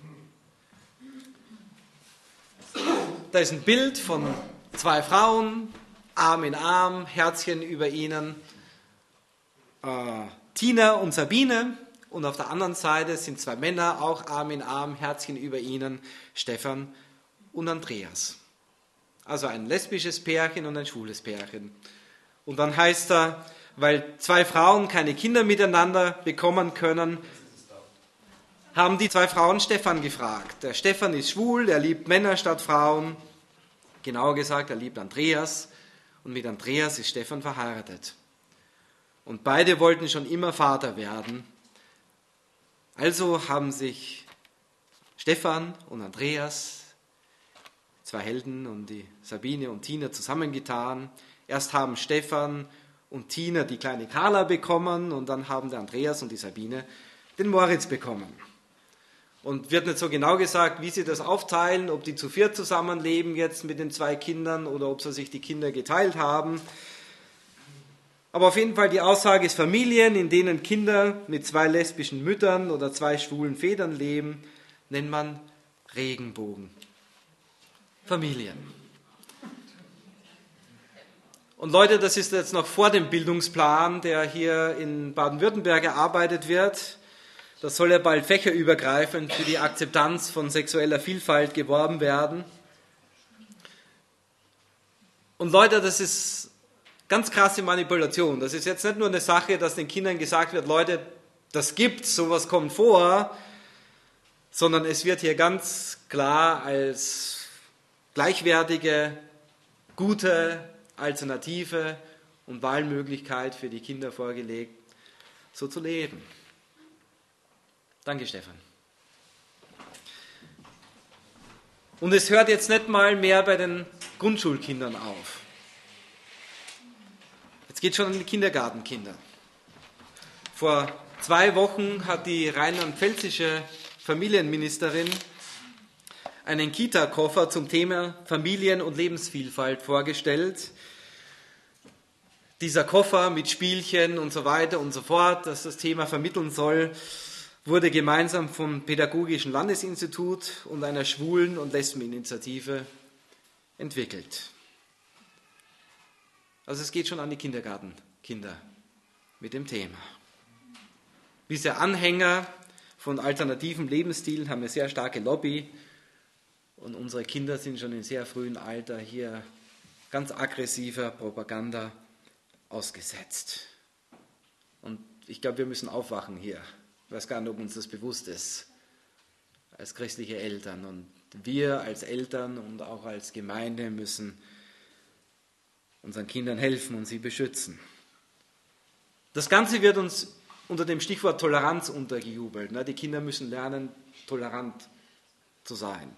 Da ist ein Bild von zwei Frauen, Arm in Arm, Herzchen über ihnen, äh, Tina und Sabine. Und auf der anderen Seite sind zwei Männer, auch Arm in Arm, Herzchen über ihnen, Stefan und Andreas. Also ein lesbisches Pärchen und ein schwules Pärchen. Und dann heißt da, weil zwei Frauen keine Kinder miteinander bekommen können, haben die zwei Frauen Stefan gefragt. Der Stefan ist schwul, er liebt Männer statt Frauen. Genauer gesagt, er liebt Andreas. Und mit Andreas ist Stefan verheiratet. Und beide wollten schon immer Vater werden. Also haben sich Stefan und Andreas, zwei Helden, und die Sabine und Tina zusammengetan. Erst haben Stefan und Tina die kleine Carla bekommen und dann haben der Andreas und die Sabine den Moritz bekommen. Und wird nicht so genau gesagt, wie sie das aufteilen, ob die zu viert zusammenleben jetzt mit den zwei Kindern oder ob sie sich die Kinder geteilt haben. Aber auf jeden Fall die Aussage ist, Familien, in denen Kinder mit zwei lesbischen Müttern oder zwei schwulen Vätern leben, nennt man Regenbogenfamilien. Und Leute, das ist jetzt noch vor dem Bildungsplan, der hier in Baden-Württemberg erarbeitet wird. Das soll ja bald fächerübergreifend für die Akzeptanz von sexueller Vielfalt geworben werden. Und Leute, das ist ganz krasse Manipulation. Das ist jetzt nicht nur eine Sache, dass den Kindern gesagt wird, Leute, das gibt's, sowas kommt vor, sondern es wird hier ganz klar als gleichwertige, gute Alternative und Wahlmöglichkeit für die Kinder vorgelegt, so zu leben. Danke, Stefan. Und es hört jetzt nicht mal mehr bei den Grundschulkindern auf. Es geht schon an die Kindergartenkinder. Vor zwei Wochen hat die rheinland-pfälzische Familienministerin einen Kita-Koffer zum Thema Familien- und Lebensvielfalt vorgestellt. Dieser Koffer mit Spielchen und so weiter und so fort, das das Thema vermitteln soll, wurde gemeinsam vom Pädagogischen Landesinstitut und einer Schwulen- und Lesbeninitiative entwickelt. Also es geht schon an die Kindergartenkinder mit dem Thema. Diese Anhänger von alternativen Lebensstilen haben eine sehr starke Lobby und unsere Kinder sind schon in sehr frühem Alter hier ganz aggressiver Propaganda ausgesetzt. Und ich glaube, wir müssen aufwachen hier. Ich weiß gar nicht, ob uns das bewusst ist, als christliche Eltern. Und wir als Eltern und auch als Gemeinde müssen unseren Kindern helfen und sie beschützen. Das Ganze wird uns unter dem Stichwort Toleranz untergejubelt. Die Kinder müssen lernen, tolerant zu sein.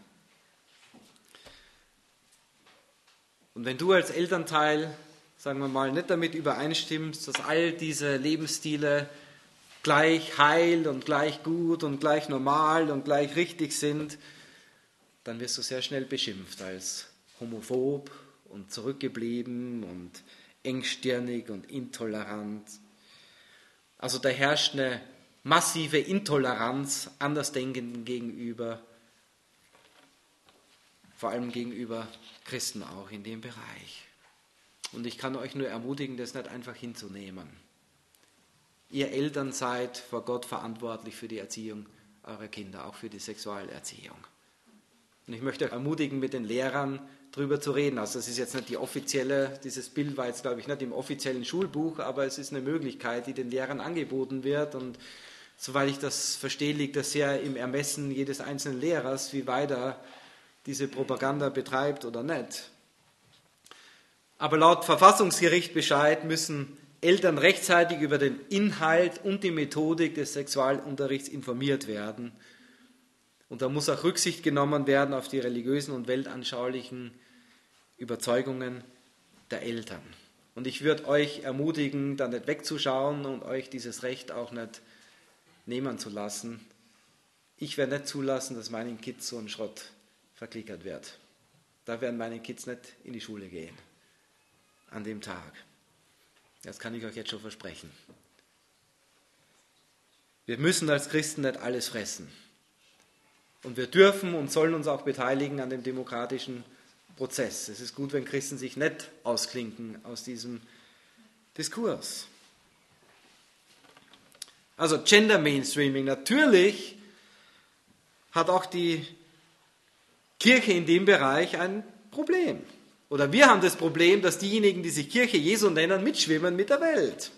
Und wenn du als Elternteil, sagen wir mal, nicht damit übereinstimmst, dass all diese Lebensstile gleich heil und gleich gut und gleich normal und gleich richtig sind, dann wirst du sehr schnell beschimpft als homophob und zurückgeblieben und engstirnig und intolerant. Also da herrscht eine massive Intoleranz Andersdenkenden gegenüber, vor allem gegenüber Christen auch in dem Bereich. Und ich kann euch nur ermutigen, das nicht einfach hinzunehmen. Ihr Eltern seid vor Gott verantwortlich für die Erziehung eurer Kinder, auch für die Sexualerziehung. Und ich möchte euch ermutigen, mit den Lehrern drüber zu reden. Also das ist jetzt nicht die offizielle, dieses Bild war jetzt, glaube ich, nicht im offiziellen Schulbuch, aber es ist eine Möglichkeit, die den Lehrern angeboten wird. Und soweit ich das verstehe, liegt das sehr im Ermessen jedes einzelnen Lehrers, wie weit er diese Propaganda betreibt oder nicht. Aber laut Verfassungsgerichtsbescheid müssen Eltern rechtzeitig über den Inhalt und die Methodik des Sexualunterrichts informiert werden. Und da muss auch Rücksicht genommen werden auf die religiösen und weltanschaulichen Überzeugungen der Eltern. Und ich würde euch ermutigen, da nicht wegzuschauen und euch dieses Recht auch nicht nehmen zu lassen. Ich werde nicht zulassen, dass meinen Kids so ein Schrott verklickert wird. Da werden meine Kids nicht in die Schule gehen an dem Tag. Das kann ich euch jetzt schon versprechen. Wir müssen als Christen nicht alles fressen. Und wir dürfen und sollen uns auch beteiligen an dem demokratischen Prozess. Es ist gut, wenn Christen sich nicht ausklinken aus diesem Diskurs. Also Gender Mainstreaming. Natürlich hat auch die Kirche in dem Bereich ein Problem. Oder wir haben das Problem, dass diejenigen, die sich Kirche Jesu nennen, mitschwimmen mit der Welt.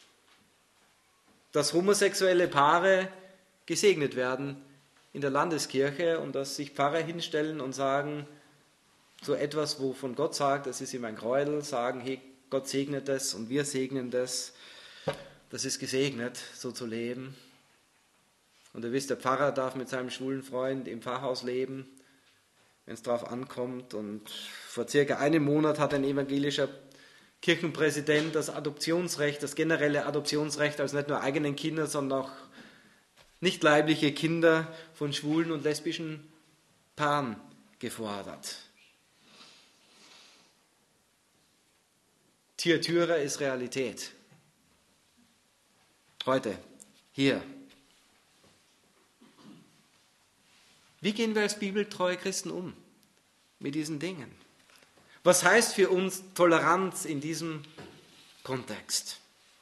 Dass homosexuelle Paare gesegnet werden in der Landeskirche und dass sich Pfarrer hinstellen und sagen, so etwas, wovon Gott sagt, das ist ihm ein Gräuel, sagen, hey, Gott segnet das und wir segnen das, das ist gesegnet, so zu leben. Und ihr wisst, der Pfarrer darf mit seinem schwulen Freund im Pfarrhaus leben, wenn es darauf ankommt. Und vor circa einem Monat hat ein evangelischer Kirchenpräsident das Adoptionsrecht, das generelle Adoptionsrecht, also nicht nur eigenen Kinder, sondern auch nicht leibliche Kinder von schwulen und lesbischen Paaren gefordert. Tiertürer ist Realität. Heute, hier. Wie gehen wir als bibeltreue Christen um mit diesen Dingen? Was heißt für uns Toleranz in diesem Kontext?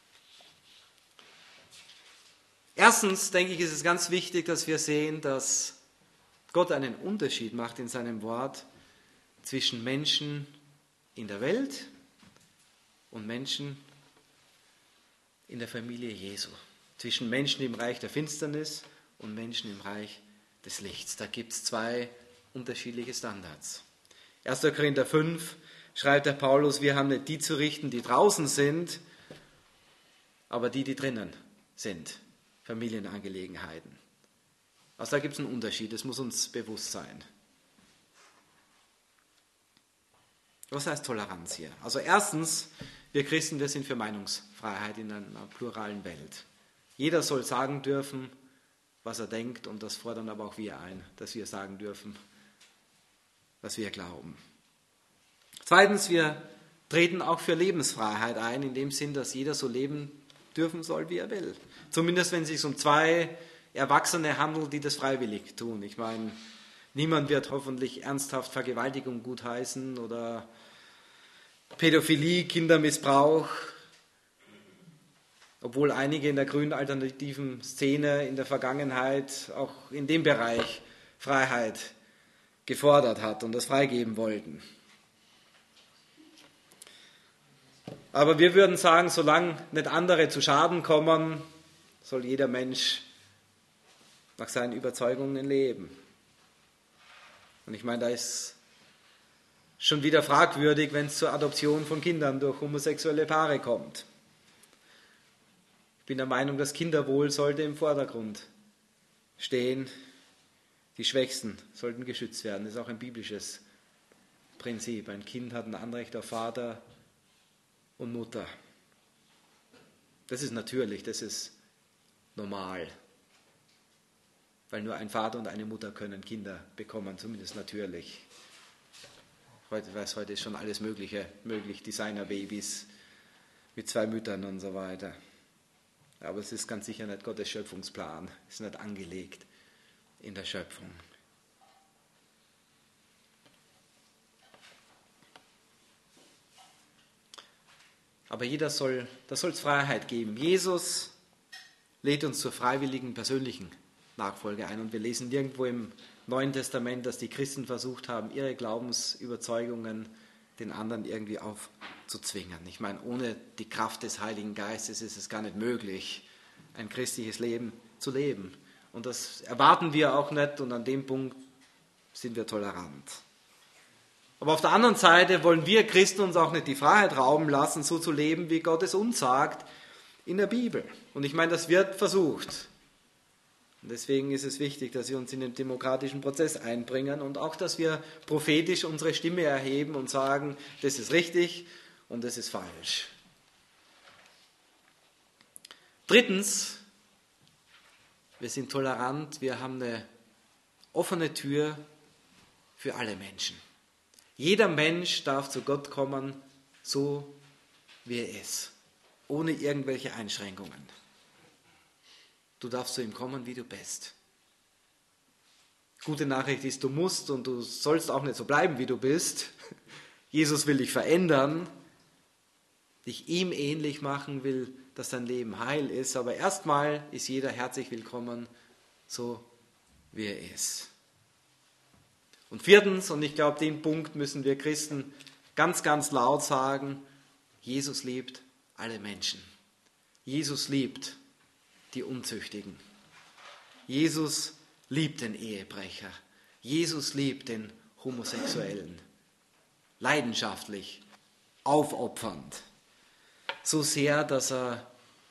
Erstens, denke ich, ist es ganz wichtig, dass wir sehen, dass Gott einen Unterschied macht in seinem Wort zwischen Menschen in der Welt und Menschen in der Familie Jesu. Zwischen Menschen im Reich der Finsternis und Menschen im Reich des Lichts. Da gibt es zwei unterschiedliche Standards. erster Korinther fünf schreibt der Paulus, wir haben nicht die zu richten, die draußen sind, aber die, die drinnen sind. Familienangelegenheiten. Also da gibt es einen Unterschied, das muss uns bewusst sein. Was heißt Toleranz hier? Also erstens, Wir Christen, wir sind für Meinungsfreiheit in einer pluralen Welt. Jeder soll sagen dürfen, was er denkt, und das fordern aber auch wir ein, dass wir sagen dürfen, was wir glauben. Zweitens, wir treten auch für Lebensfreiheit ein, in dem Sinn, dass jeder so leben dürfen soll, wie er will. Zumindest wenn es sich um zwei Erwachsene handelt, die das freiwillig tun. Ich meine, niemand wird hoffentlich ernsthaft Vergewaltigung gutheißen oder Pädophilie, Kindermissbrauch, obwohl einige in der grünen alternativen Szene in der Vergangenheit auch in dem Bereich Freiheit gefordert hat und das freigeben wollten. Aber wir würden sagen, solange nicht andere zu Schaden kommen, soll jeder Mensch nach seinen Überzeugungen leben. Und ich meine, da ist schon wieder fragwürdig, wenn es zur Adoption von Kindern durch homosexuelle Paare kommt. Ich bin der Meinung, das Kinderwohl sollte im Vordergrund stehen. Die Schwächsten sollten geschützt werden. Das ist auch ein biblisches Prinzip. Ein Kind hat ein Anrecht auf Vater und Mutter. Das ist natürlich, das ist normal. Weil nur ein Vater und eine Mutter können Kinder bekommen, zumindest natürlich. Heute weiß, heute ist schon alles Mögliche möglich, Designerbabys mit zwei Müttern und so weiter. Aber es ist ganz sicher nicht Gottes Schöpfungsplan, es ist nicht angelegt in der Schöpfung. Aber jeder soll, da soll es Freiheit geben. Jesus lädt uns zur freiwilligen, persönlichen Nachfolge ein. Und wir lesen nirgendwo im Neuen Testament, dass die Christen versucht haben, ihre Glaubensüberzeugungen den anderen irgendwie aufzuzwingen. Ich meine, ohne die Kraft des Heiligen Geistes ist es gar nicht möglich, ein christliches Leben zu leben. Und das erwarten wir auch nicht, und an dem Punkt sind wir tolerant. Aber auf der anderen Seite wollen wir Christen uns auch nicht die Freiheit rauben lassen, so zu leben, wie Gott es uns sagt in der Bibel. Und ich meine, das wird versucht. Und deswegen ist es wichtig, dass wir uns in den demokratischen Prozess einbringen und auch, dass wir prophetisch unsere Stimme erheben und sagen, das ist richtig und das ist falsch. Drittens, wir sind tolerant, wir haben eine offene Tür für alle Menschen. Jeder Mensch darf zu Gott kommen, so wie er ist, ohne irgendwelche Einschränkungen. Du darfst zu ihm kommen, wie du bist. Gute Nachricht ist, du musst und du sollst auch nicht so bleiben, wie du bist. Jesus will dich verändern, dich ihm ähnlich machen, will, dass dein Leben heil ist. Aber erstmal ist jeder herzlich willkommen, so wie er ist. Und viertens, und ich glaube, den Punkt müssen wir Christen ganz, ganz laut sagen, Jesus liebt alle Menschen. Jesus liebt die Unzüchtigen. Jesus liebt den Ehebrecher. Jesus liebt den Homosexuellen. Leidenschaftlich, aufopfernd. So sehr, dass er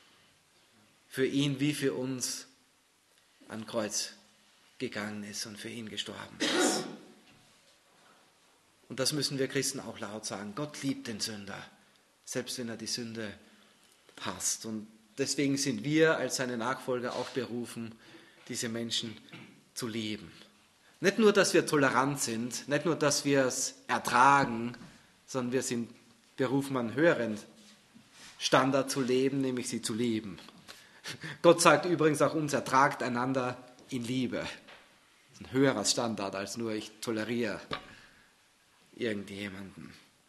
für ihn wie für uns an Kreuz gegangen ist und für ihn gestorben ist. Und das müssen wir Christen auch laut sagen. Gott liebt den Sünder, selbst wenn er die Sünde hasst. Und deswegen sind wir als seine Nachfolger auch berufen, diese Menschen zu lieben. Nicht nur, dass wir tolerant sind, nicht nur, dass wir es ertragen, sondern wir sind berufen, einen höheren Standard zu leben, nämlich sie zu lieben. Gott sagt übrigens auch uns, ertragt einander in Liebe. Das ist ein höherer Standard als nur, ich toleriere irgendjemanden.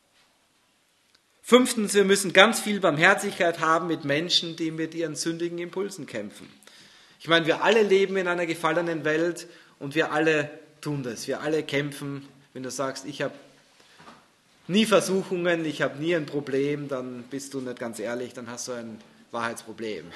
Fünftens, wir müssen ganz viel Barmherzigkeit haben mit Menschen, die mit ihren sündigen Impulsen kämpfen. Ich meine, wir alle leben in einer gefallenen Welt und wir alle tun das. Wir alle kämpfen. Wenn du sagst, ich habe nie Versuchungen, ich habe nie ein Problem, dann bist du nicht ganz ehrlich, dann hast du ein Wahrheitsproblem.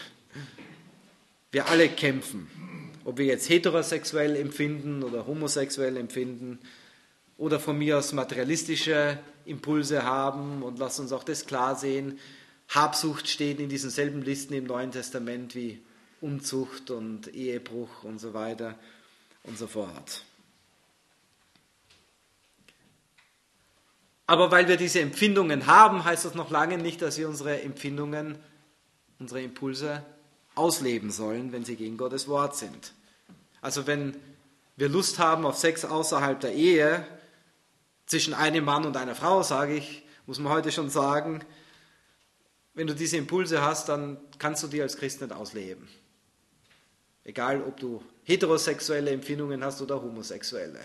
Wir alle kämpfen. Ob wir jetzt heterosexuell empfinden oder homosexuell empfinden, oder von mir aus materialistische Impulse haben, und lass uns auch das klar sehen. Habsucht steht in diesen selben Listen im Neuen Testament wie Unzucht und Ehebruch und so weiter und so fort. Aber weil wir diese Empfindungen haben, heißt das noch lange nicht, dass wir unsere Empfindungen, unsere Impulse ausleben sollen, wenn sie gegen Gottes Wort sind. Also wenn wir Lust haben auf Sex außerhalb der Ehe, zwischen einem Mann und einer Frau, sage ich, muss man heute schon sagen, wenn du diese Impulse hast, dann kannst du die als Christ nicht ausleben. Egal, ob du heterosexuelle Empfindungen hast oder homosexuelle.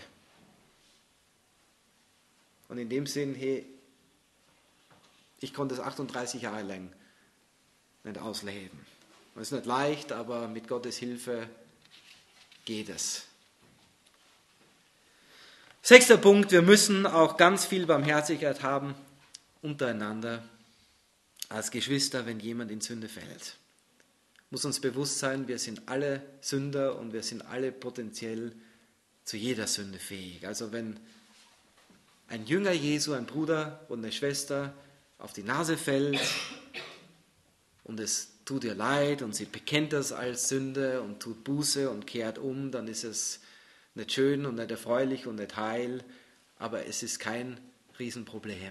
Und in dem Sinn, hey, ich konnte es achtunddreißig Jahre lang nicht ausleben. Es ist nicht leicht, aber mit Gottes Hilfe geht es. Sechster Punkt, wir müssen auch ganz viel Barmherzigkeit haben untereinander als Geschwister, wenn jemand in Sünde fällt. Muss uns bewusst sein, wir sind alle Sünder und wir sind alle potenziell zu jeder Sünde fähig. Also wenn ein Jünger Jesu, ein Bruder und eine Schwester auf die Nase fällt und es tut ihr leid und sie bekennt das als Sünde und tut Buße und kehrt um, dann ist es nicht schön und nicht erfreulich und nicht heil, aber es ist kein Riesenproblem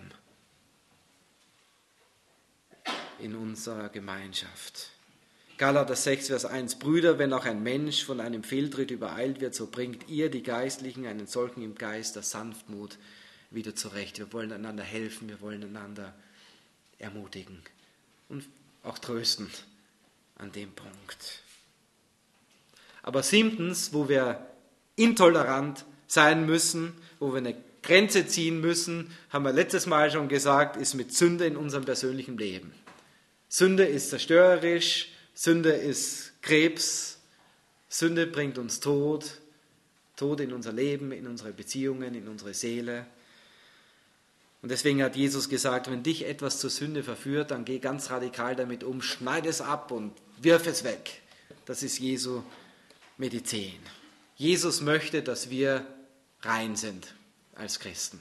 in unserer Gemeinschaft. Galater sechs, Vers eins, Brüder, wenn auch ein Mensch von einem Fehltritt übereilt wird, so bringt ihr, die Geistlichen, einen solchen im Geist der Sanftmut wieder zurecht. Wir wollen einander helfen, wir wollen einander ermutigen und auch trösten an dem Punkt. Aber siebtens, wo wir intolerant sein müssen, wo wir eine Grenze ziehen müssen, haben wir letztes Mal schon gesagt, ist mit Sünde in unserem persönlichen Leben. Sünde ist zerstörerisch, Sünde ist Krebs, Sünde bringt uns Tod, Tod in unser Leben, in unsere Beziehungen, in unsere Seele. Und deswegen hat Jesus gesagt, wenn dich etwas zur Sünde verführt, dann geh ganz radikal damit um, schneid es ab und wirf es weg. Das ist Jesu Medizin. Jesus möchte, dass wir rein sind als Christen.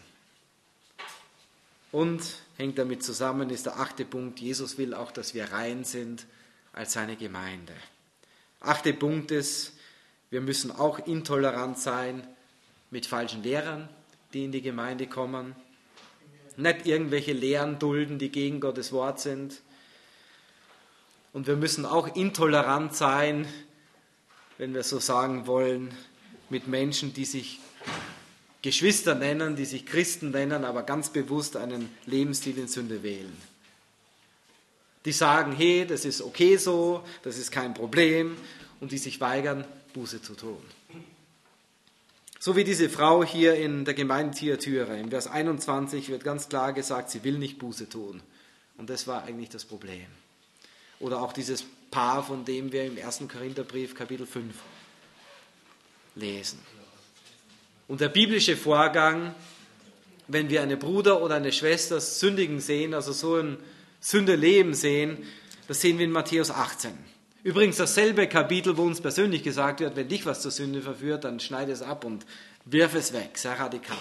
Und hängt damit zusammen, ist der achte Punkt, Jesus will auch, dass wir rein sind als seine Gemeinde. Achte Punkt ist, wir müssen auch intolerant sein mit falschen Lehrern, die in die Gemeinde kommen. Nicht irgendwelche Lehren dulden, die gegen Gottes Wort sind. Und wir müssen auch intolerant sein, wenn wir so sagen wollen, mit Menschen, die sich Geschwister nennen, die sich Christen nennen, aber ganz bewusst einen Lebensstil in Sünde wählen. Die sagen, hey, das ist okay so, das ist kein Problem, und die sich weigern, Buße zu tun. So wie diese Frau hier in der Gemeinde Thyatira. Im Vers einundzwanzig wird ganz klar gesagt, sie will nicht Buße tun. Und das war eigentlich das Problem. Oder auch dieses Paar, von dem wir im ersten Korintherbrief Kapitel fünf lesen. Und der biblische Vorgang, wenn wir einen Bruder oder eine Schwester sündigen sehen, also so ein Sündeleben sehen, das sehen wir in Matthäus achtzehn. Übrigens dasselbe Kapitel, wo uns persönlich gesagt wird, wenn dich was zur Sünde verführt, dann schneide es ab und wirf es weg, sehr radikal.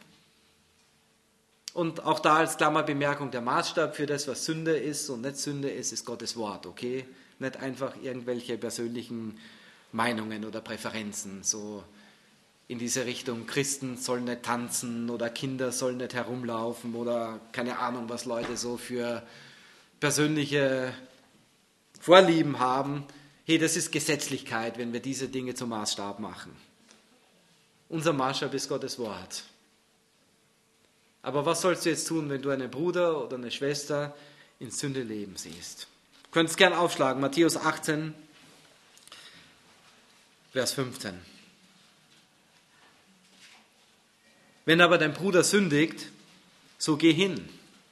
Und auch da als Klammerbemerkung, der Maßstab für das, was Sünde ist und nicht Sünde ist, ist Gottes Wort, okay? Nicht einfach irgendwelche persönlichen Meinungen oder Präferenzen, so in diese Richtung, Christen sollen nicht tanzen oder Kinder sollen nicht herumlaufen oder keine Ahnung, was Leute so für persönliche Vorlieben haben. Hey, das ist Gesetzlichkeit, wenn wir diese Dinge zum Maßstab machen. Unser Maßstab ist Gottes Wort. Aber was sollst du jetzt tun, wenn du einen Bruder oder eine Schwester in Sünde leben siehst? Du könntest gern aufschlagen, Matthäus achtzehn, Vers fünfzehn. Wenn aber dein Bruder sündigt, so geh hin.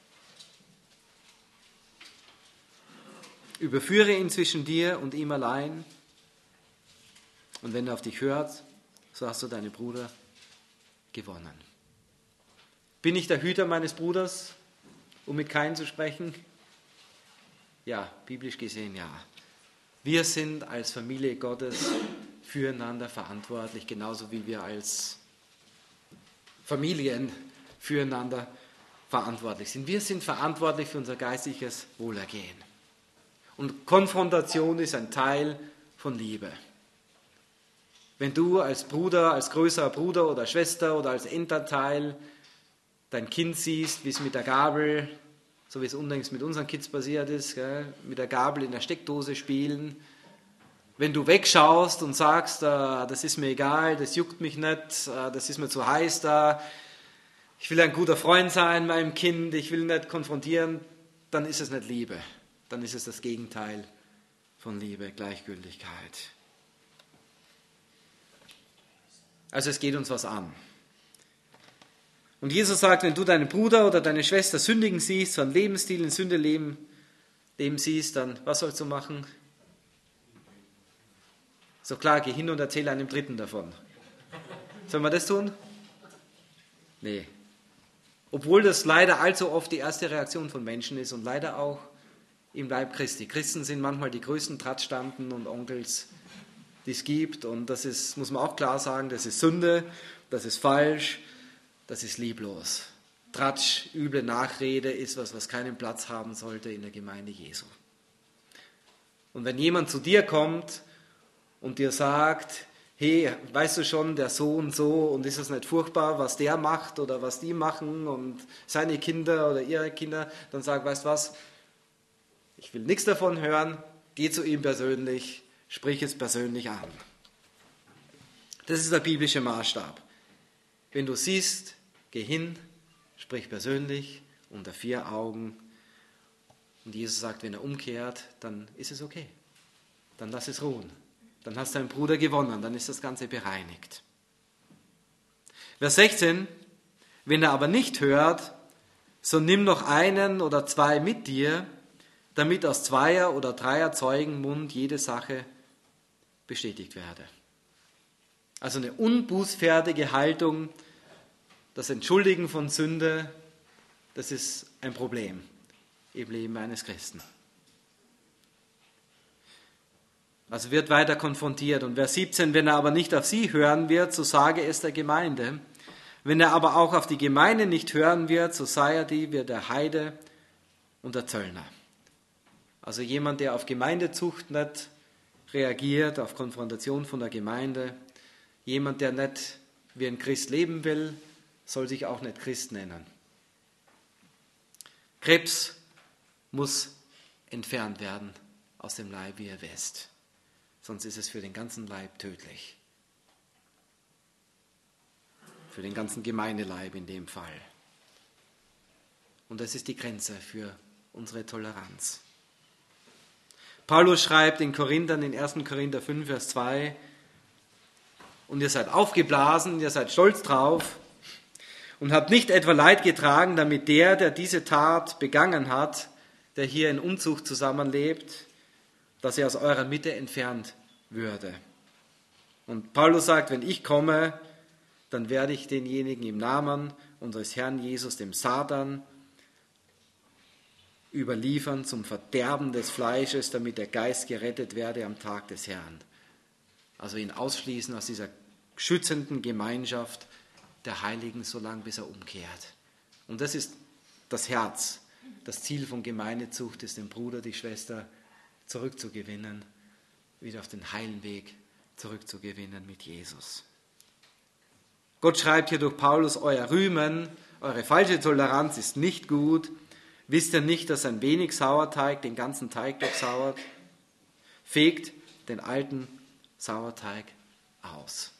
Überführe ihn zwischen dir und ihm allein. Und wenn er auf dich hört, so hast du deinen Bruder gewonnen. Bin ich der Hüter meines Bruders, um mit Kain zu sprechen? Ja, biblisch gesehen ja. Wir sind als Familie Gottes füreinander verantwortlich, genauso wie wir als Familien füreinander verantwortlich sind. Wir sind verantwortlich für unser geistliches Wohlergehen. Und Konfrontation ist ein Teil von Liebe. Wenn du als Bruder, als größerer Bruder oder Schwester oder als Elternteil dein Kind siehst, wie es mit der Gabel, so wie es unlängst mit unseren Kids passiert ist, gell, mit der Gabel in der Steckdose spielen. Wenn du wegschaust und sagst, äh, das ist mir egal, das juckt mich nicht, äh, das ist mir zu heiß da, ich will ein guter Freund sein meinem Kind, ich will nicht konfrontieren, dann ist es nicht Liebe. Dann ist es das Gegenteil von Liebe, Gleichgültigkeit. Also es geht uns was an. Und Jesus sagt, wenn du deinen Bruder oder deine Schwester sündigen siehst, so einen Lebensstil in Sünde leben, leben siehst, dann was sollst du machen? So klar, geh hin und erzähle einem Dritten davon. Sollen wir das tun? Nee. Obwohl das leider allzu oft die erste Reaktion von Menschen ist und leider auch im Leib Christi. Christen sind manchmal die größten Tratzstanten und Onkels, die es gibt. Und das ist, muss man auch klar sagen, das ist Sünde, das ist falsch, das ist lieblos. Tratsch, üble Nachrede ist was, was keinen Platz haben sollte in der Gemeinde Jesu. Und wenn jemand zu dir kommt und dir sagt, hey, weißt du schon, der so und so, und ist es nicht furchtbar, was der macht oder was die machen und seine Kinder oder ihre Kinder, dann sag, weißt du was, ich will nichts davon hören, geh zu ihm persönlich, sprich es persönlich an. Das ist der biblische Maßstab. Wenn du siehst, geh hin, sprich persönlich, unter vier Augen. Und Jesus sagt, wenn er umkehrt, dann ist es okay. Dann lass es ruhen. Dann hast du deinen Bruder gewonnen, dann ist das Ganze bereinigt. Vers sechzehn, wenn er aber nicht hört, so nimm noch einen oder zwei mit dir, damit aus Zweier- oder Dreier Zeugen Mund jede Sache bestätigt werde. Also eine unbußfertige Haltung, das Entschuldigen von Sünde, das ist ein Problem im Leben eines Christen. Also wird weiter konfrontiert. Und Vers siebzehn, wenn er aber nicht auf sie hören wird, so sage es der Gemeinde. Wenn er aber auch auf die Gemeinde nicht hören wird, so sei er die wie der Heide und der Zöllner. Also jemand, der auf Gemeindezucht nicht reagiert, auf Konfrontation von der Gemeinde, jemand, der nicht wie ein Christ leben will, soll sich auch nicht Christ nennen. Krebs muss entfernt werden aus dem Leib, wie ihr wisst. Sonst ist es für den ganzen Leib tödlich. Für den ganzen Gemeindeleib in dem Fall. Und das ist die Grenze für unsere Toleranz. Paulus schreibt in Korinthern, in ersten Korinther fünf, Vers zwei, und ihr seid aufgeblasen, ihr seid stolz drauf und habt nicht etwa Leid getragen, damit der, der diese Tat begangen hat, der hier in Unzucht zusammenlebt, dass er aus eurer Mitte entfernt würde. Und Paulus sagt, wenn ich komme, dann werde ich denjenigen im Namen unseres Herrn Jesus, dem Satan, überliefern zum Verderben des Fleisches, damit der Geist gerettet werde am Tag des Herrn. Also ihn ausschließen aus dieser schützenden Gemeinschaft der Heiligen, solange bis er umkehrt. Und das ist das Herz. Das Ziel von Gemeindezucht ist, den Bruder, die Schwester zurückzugewinnen, wieder auf den heilen Weg zurückzugewinnen mit Jesus. Gott schreibt hier durch Paulus, euer Rühmen, eure falsche Toleranz ist nicht gut. Wisst ihr nicht, dass ein wenig Sauerteig den ganzen Teig durchsauert? Fegt den alten Sauerteig aus.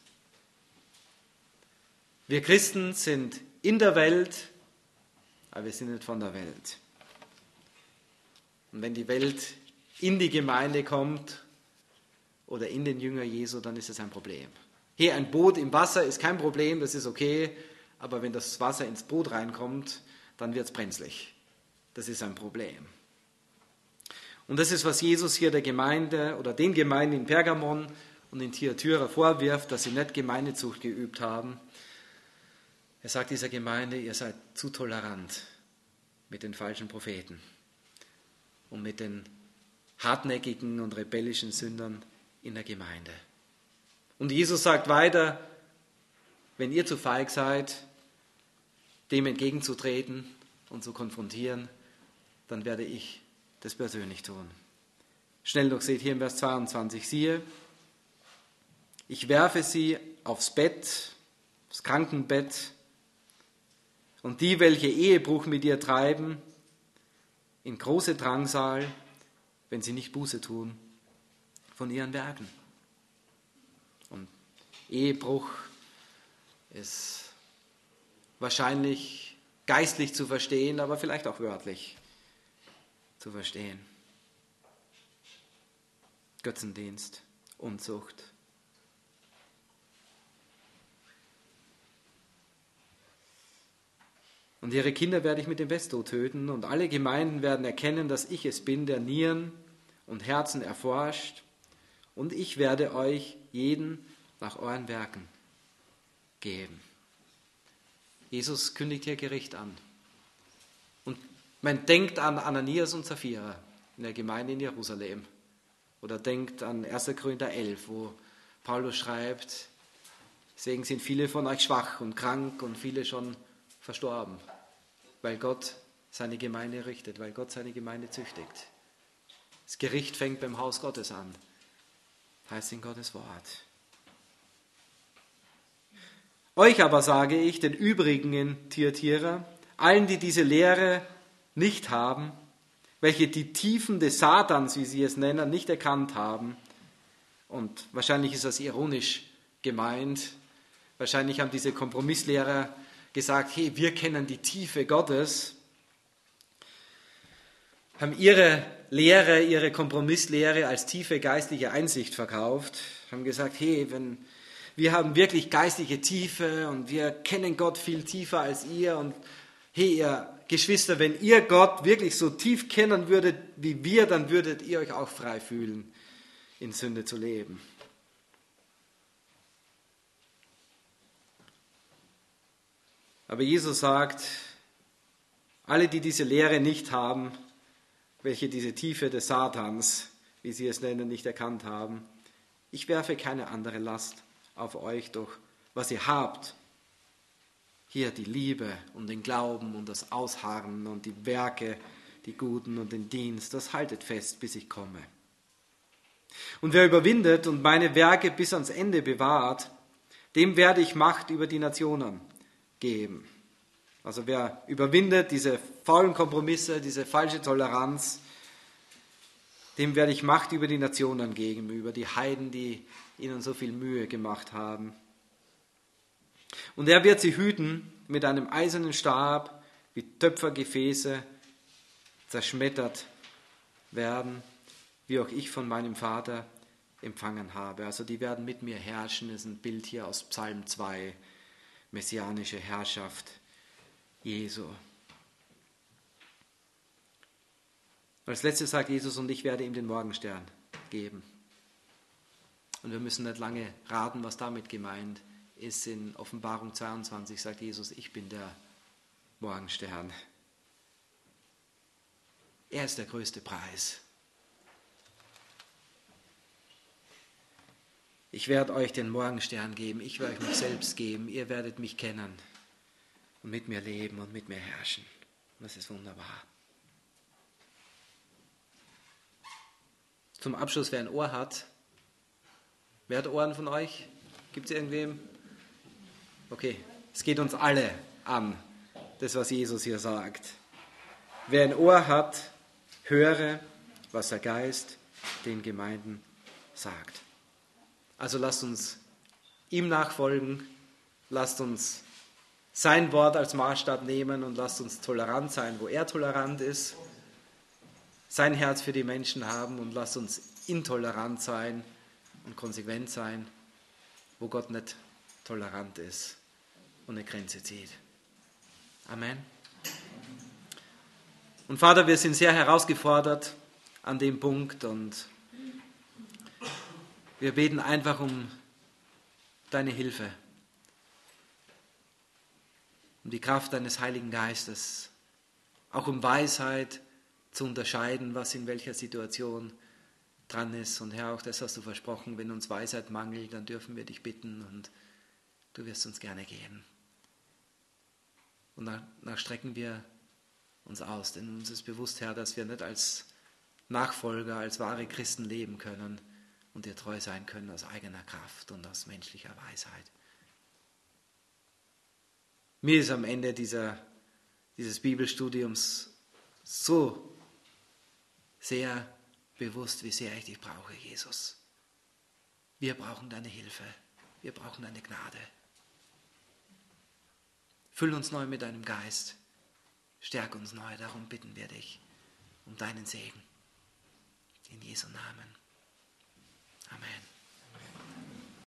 Wir Christen sind in der Welt, aber wir sind nicht von der Welt. Und wenn die Welt in die Gemeinde kommt oder in den Jünger Jesu, dann ist es ein Problem. Hier ein Boot im Wasser ist kein Problem, das ist okay, aber wenn das Wasser ins Boot reinkommt, dann wird es brenzlig. Das ist ein Problem. Und das ist, was Jesus hier der Gemeinde oder den Gemeinden in Pergamon und in Thyatira vorwirft, dass sie nicht Gemeindezucht geübt haben. Er sagt dieser Gemeinde, ihr seid zu tolerant mit den falschen Propheten und mit den hartnäckigen und rebellischen Sündern in der Gemeinde. Und Jesus sagt weiter, wenn ihr zu feig seid, dem entgegenzutreten und zu konfrontieren, dann werde ich das persönlich tun. Schnell noch seht hier im Vers zweiundzwanzig, siehe, ich werfe sie aufs Bett, aufs Krankenbett, und die, welche Ehebruch mit ihr treiben, in große Drangsal, wenn sie nicht Buße tun von ihren Werken. Und Ehebruch ist wahrscheinlich geistlich zu verstehen, aber vielleicht auch wörtlich zu verstehen. Götzendienst, Unzucht. Und ihre Kinder werde ich mit dem Pesto töten, und alle Gemeinden werden erkennen, dass ich es bin, der Nieren und Herzen erforscht, und ich werde euch jeden nach euren Werken geben. Jesus kündigt hier Gericht an. Und man denkt an Ananias und Sapphira in der Gemeinde in Jerusalem. Oder denkt an erster Korinther elf, wo Paulus schreibt, deswegen sind viele von euch schwach und krank und viele schon verstorben, weil Gott seine Gemeinde richtet, weil Gott seine Gemeinde züchtigt. Das Gericht fängt beim Haus Gottes an, heißt in Gottes Wort. Euch aber sage ich, den übrigen in Thyatira, allen, die diese Lehre nicht haben, welche die Tiefen des Satans, wie sie es nennen, nicht erkannt haben, und wahrscheinlich ist das ironisch gemeint, wahrscheinlich haben diese Kompromisslehrer gesagt, hey, wir kennen die Tiefe Gottes, haben ihre Lehre, ihre Kompromisslehre als tiefe geistliche Einsicht verkauft, haben gesagt, hey, wenn, wir haben wirklich geistliche Tiefe und wir kennen Gott viel tiefer als ihr, und hey, ihr Geschwister, wenn ihr Gott wirklich so tief kennen würdet wie wir, dann würdet ihr euch auch frei fühlen, in Sünde zu leben. Aber Jesus sagt, alle, die diese Lehre nicht haben, welche diese Tiefe des Satans, wie sie es nennen, nicht erkannt haben, ich werfe keine andere Last auf euch, doch was ihr habt, hier die Liebe und den Glauben und das Ausharren und die Werke, die Guten und den Dienst, das haltet fest, bis ich komme. Und wer überwindet und meine Werke bis ans Ende bewahrt, dem werde ich Macht über die Nationen geben. Also wer überwindet diese faulen Kompromisse, diese falsche Toleranz, dem werde ich Macht über die Nationen geben, über die Heiden, die ihnen so viel Mühe gemacht haben. Und er wird sie hüten mit einem eisernen Stab, wie Töpfergefäße zerschmettert werden, wie auch ich von meinem Vater empfangen habe. Also die werden mit mir herrschen, das ist ein Bild hier aus Psalm zwei, messianische Herrschaft Jesu. Als letztes sagt Jesus, und ich werde ihm den Morgenstern geben. Und wir müssen nicht lange raten, was damit gemeint ist. In Offenbarung zweiundzwanzig sagt Jesus, ich bin der Morgenstern. Er ist der größte Preis. Ich werde euch den Morgenstern geben, ich werde euch mich selbst geben, ihr werdet mich kennen und mit mir leben und mit mir herrschen. Und das ist wunderbar. Zum Abschluss, wer ein Ohr hat, wer hat Ohren von euch? Gibt es irgendwem? Okay, es geht uns alle an, das, was Jesus hier sagt. Wer ein Ohr hat, höre, was der Geist den Gemeinden sagt. Also lasst uns ihm nachfolgen, lasst uns sein Wort als Maßstab nehmen und lasst uns tolerant sein, wo er tolerant ist, sein Herz für die Menschen haben, und lasst uns intolerant sein und konsequent sein, wo Gott nicht tolerant ist und eine Grenze zieht. Amen. Und Vater, wir sind sehr herausgefordert an dem Punkt, und wir beten einfach um deine Hilfe, um die Kraft deines Heiligen Geistes, auch um Weisheit zu unterscheiden, was in welcher Situation dran ist. Und Herr, auch das hast du versprochen, wenn uns Weisheit mangelt, dann dürfen wir dich bitten und du wirst uns gerne geben. Und danach strecken wir uns aus, denn uns ist bewusst, Herr, dass wir nicht als Nachfolger, als wahre Christen leben können und dir treu sein können aus eigener Kraft und aus menschlicher Weisheit. Mir ist am Ende dieser dieses Bibelstudiums so sehr bewusst, wie sehr ich dich brauche, Jesus. Wir brauchen deine Hilfe. Wir brauchen deine Gnade. Füll uns neu mit deinem Geist. Stärk uns neu. Darum bitten wir dich um deinen Segen. In Jesu Namen.